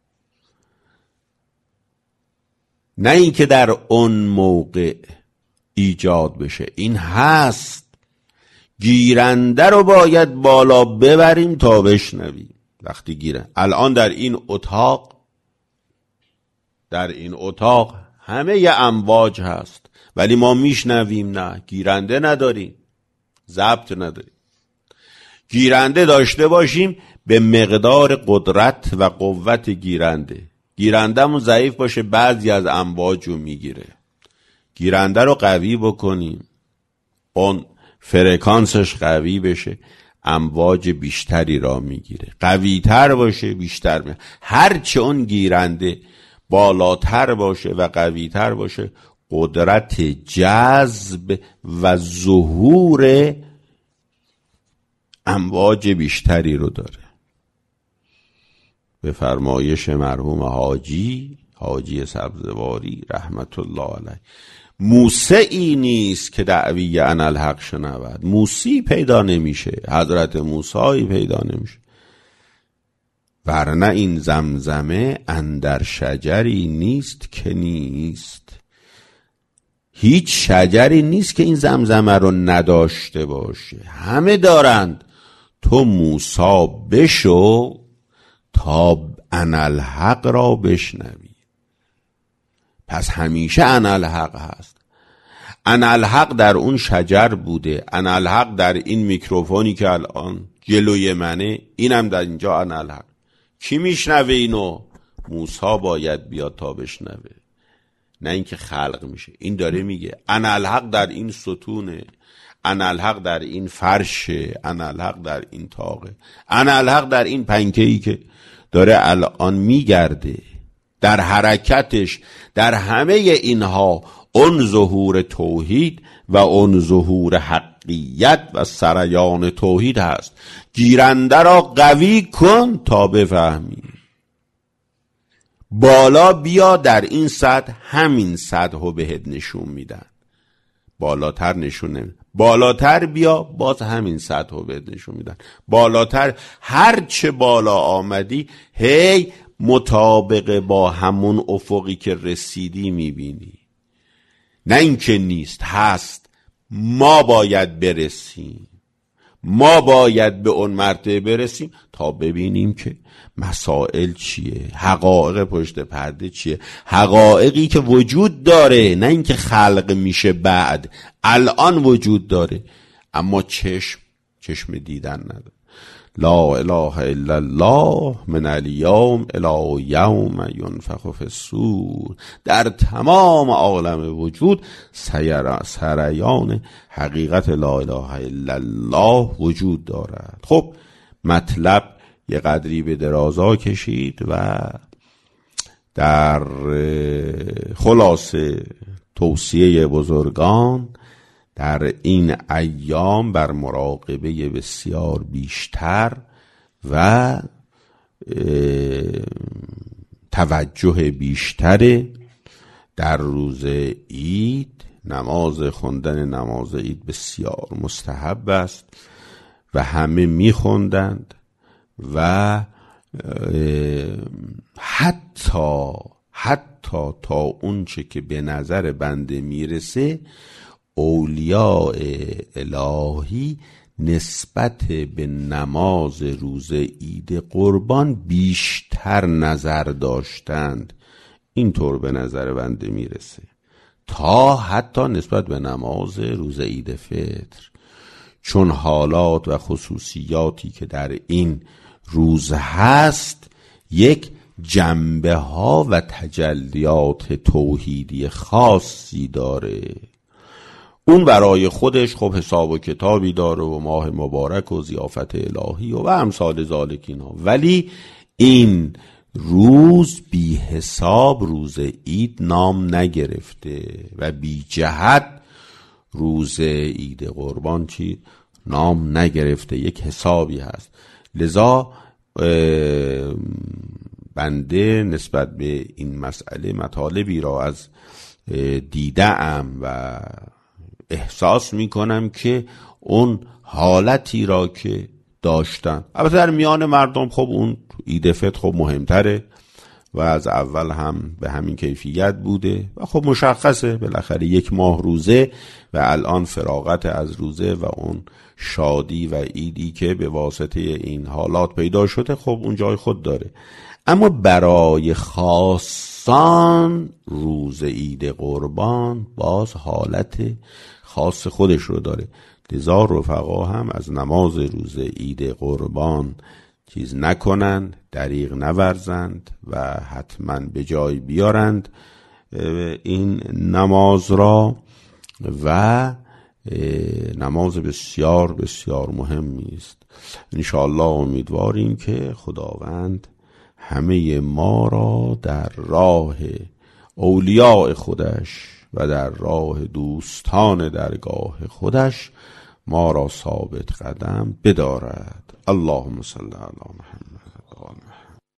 نه این که در اون موقع ایجاد بشه، این هست. گیرنده رو باید بالا ببریم تا بشنویم. وقتی گیرن الان در این اتاق در این اتاق همه ی امواج هست، ولی ما میشنویم نه، گیرنده نداریم، ضبط نداریم. گیرنده داشته باشیم به مقدار قدرت و قوت گیرنده. گیرنده‌مون ضعیف باشه بعضی از امواج رو میگیره. گیرنده رو قوی بکنیم، اون فرکانسش قوی بشه، امواج بیشتری را میگیره. قوی تر باشه بیشتر میگیره. هرچه اون گیرنده بالاتر باشه و قوی تر باشه، قدرت جذب و ظهور امواج بیشتری رو داره. به فرمایش مرحوم حاجی حاجی سبزواری رحمت الله علیه، موسیی نیست که دعوی انالحق شنود. موسی پیدا نمیشه، حضرت موسی پیدا نمیشه، ورنه این زمزمه اندر شجری نیست که نیست. هیچ شجری نیست که این زمزمه رو نداشته باشه، همه دارند. تو موسی بشو تا انالحق را بشنوی. پس همیشه انالحق هست. انالحق در اون شجر بوده، انالحق در این میکروفونی که الان جلوی منه، اینم در اینجا انالحق. کی میشنوه اینو؟ موسی باید بیاد تا بشنوه، نه اینکه خلق میشه. این داره میگه انالحق در این ستونه، انالحق در این فرشه، انالحق در این طاقه، انالحق در این پنکه‌ای که داره الان میگرده، در حرکتش، در همه اینها اون ظهور توحید و اون ظهور حقیت و سریان توحید هست. گیرنده را قوی کن تا بفهمی. بالا بیا، در این سطح همین سطح رو بهت نشون میدن. بالاتر نشون نمیدن. بالاتر بیا، باز همین سطح رو بهت نشون میدن. بالاتر هر چه بالا آمدی هی مطابق با همون افقی که رسیدی میبینی. نه اینکه نیست، هست. ما باید برسیم، ما باید به اون مرتبه برسیم تا ببینیم که مسائل چیه، حقایق پشت پرده چیه، حقایقی که وجود داره، نه اینکه خلق میشه بعد، الان وجود داره اما چشم چشم دیدن نداره. لا اله الا الله من الیوم الی یوم ینفخ فی الصور. در تمام عالم وجود سریان حقیقت لا اله الا الله وجود دارد. خب مطلب یه قدری به درازا کشید و در خلاصه توصیه بزرگان در این ایام بر مراقبه بسیار بیشتر و توجه بیشتر در روز عید. نماز خوندن نماز عید بسیار مستحب است و همه میخوندند و حتی حتی تا اونچه که به نظر بنده میرسه اولیاء الهی نسبت به نماز روز عید قربان بیشتر نظر داشتند. اینطور به نظر بنده میرسه تا حتی نسبت به نماز روز عید فطر، چون حالات و خصوصیاتی که در این روز هست یک جنبه ها و تجلیات توحیدی خاصی داره. اون برای خودش خب حساب و کتابی داره و ماه مبارک و ضیافت الهی و, و امثال ذالک اینا، ولی این روز بی حساب روز عید نام نگرفته و بی جهت روز عید قربان چی نام نگرفته، یک حسابی هست. لذا بنده نسبت به این مسئله مطالبی را از دیده‌ام و احساس میکنم که اون حالتی را که داشتن، البته در میان مردم خب اون عید فطر خب مهمتره و از اول هم به همین کیفیت بوده و خب مشخصه بالاخره یک ماه روزه و الان فراغت از روزه و اون شادی و عیدی که به واسطه این حالات پیدا شده خب اون جای خود داره. اما برای خاصان روز عید قربان باز حالت خاص خودش رو داره. لذا رفقا هم از نماز روز عید قربان چیز نکنند، دریغ نورزند و حتما به جای بیارند این نماز را و نماز بسیار بسیار مهمی است. انشاءالله امیدواریم که خداوند همه ما را در راه اولیاء خودش و در راه دوستان درگاه خودش ما را ثابت قدم بدارد. اللهم صل علی محمد و آل محمد.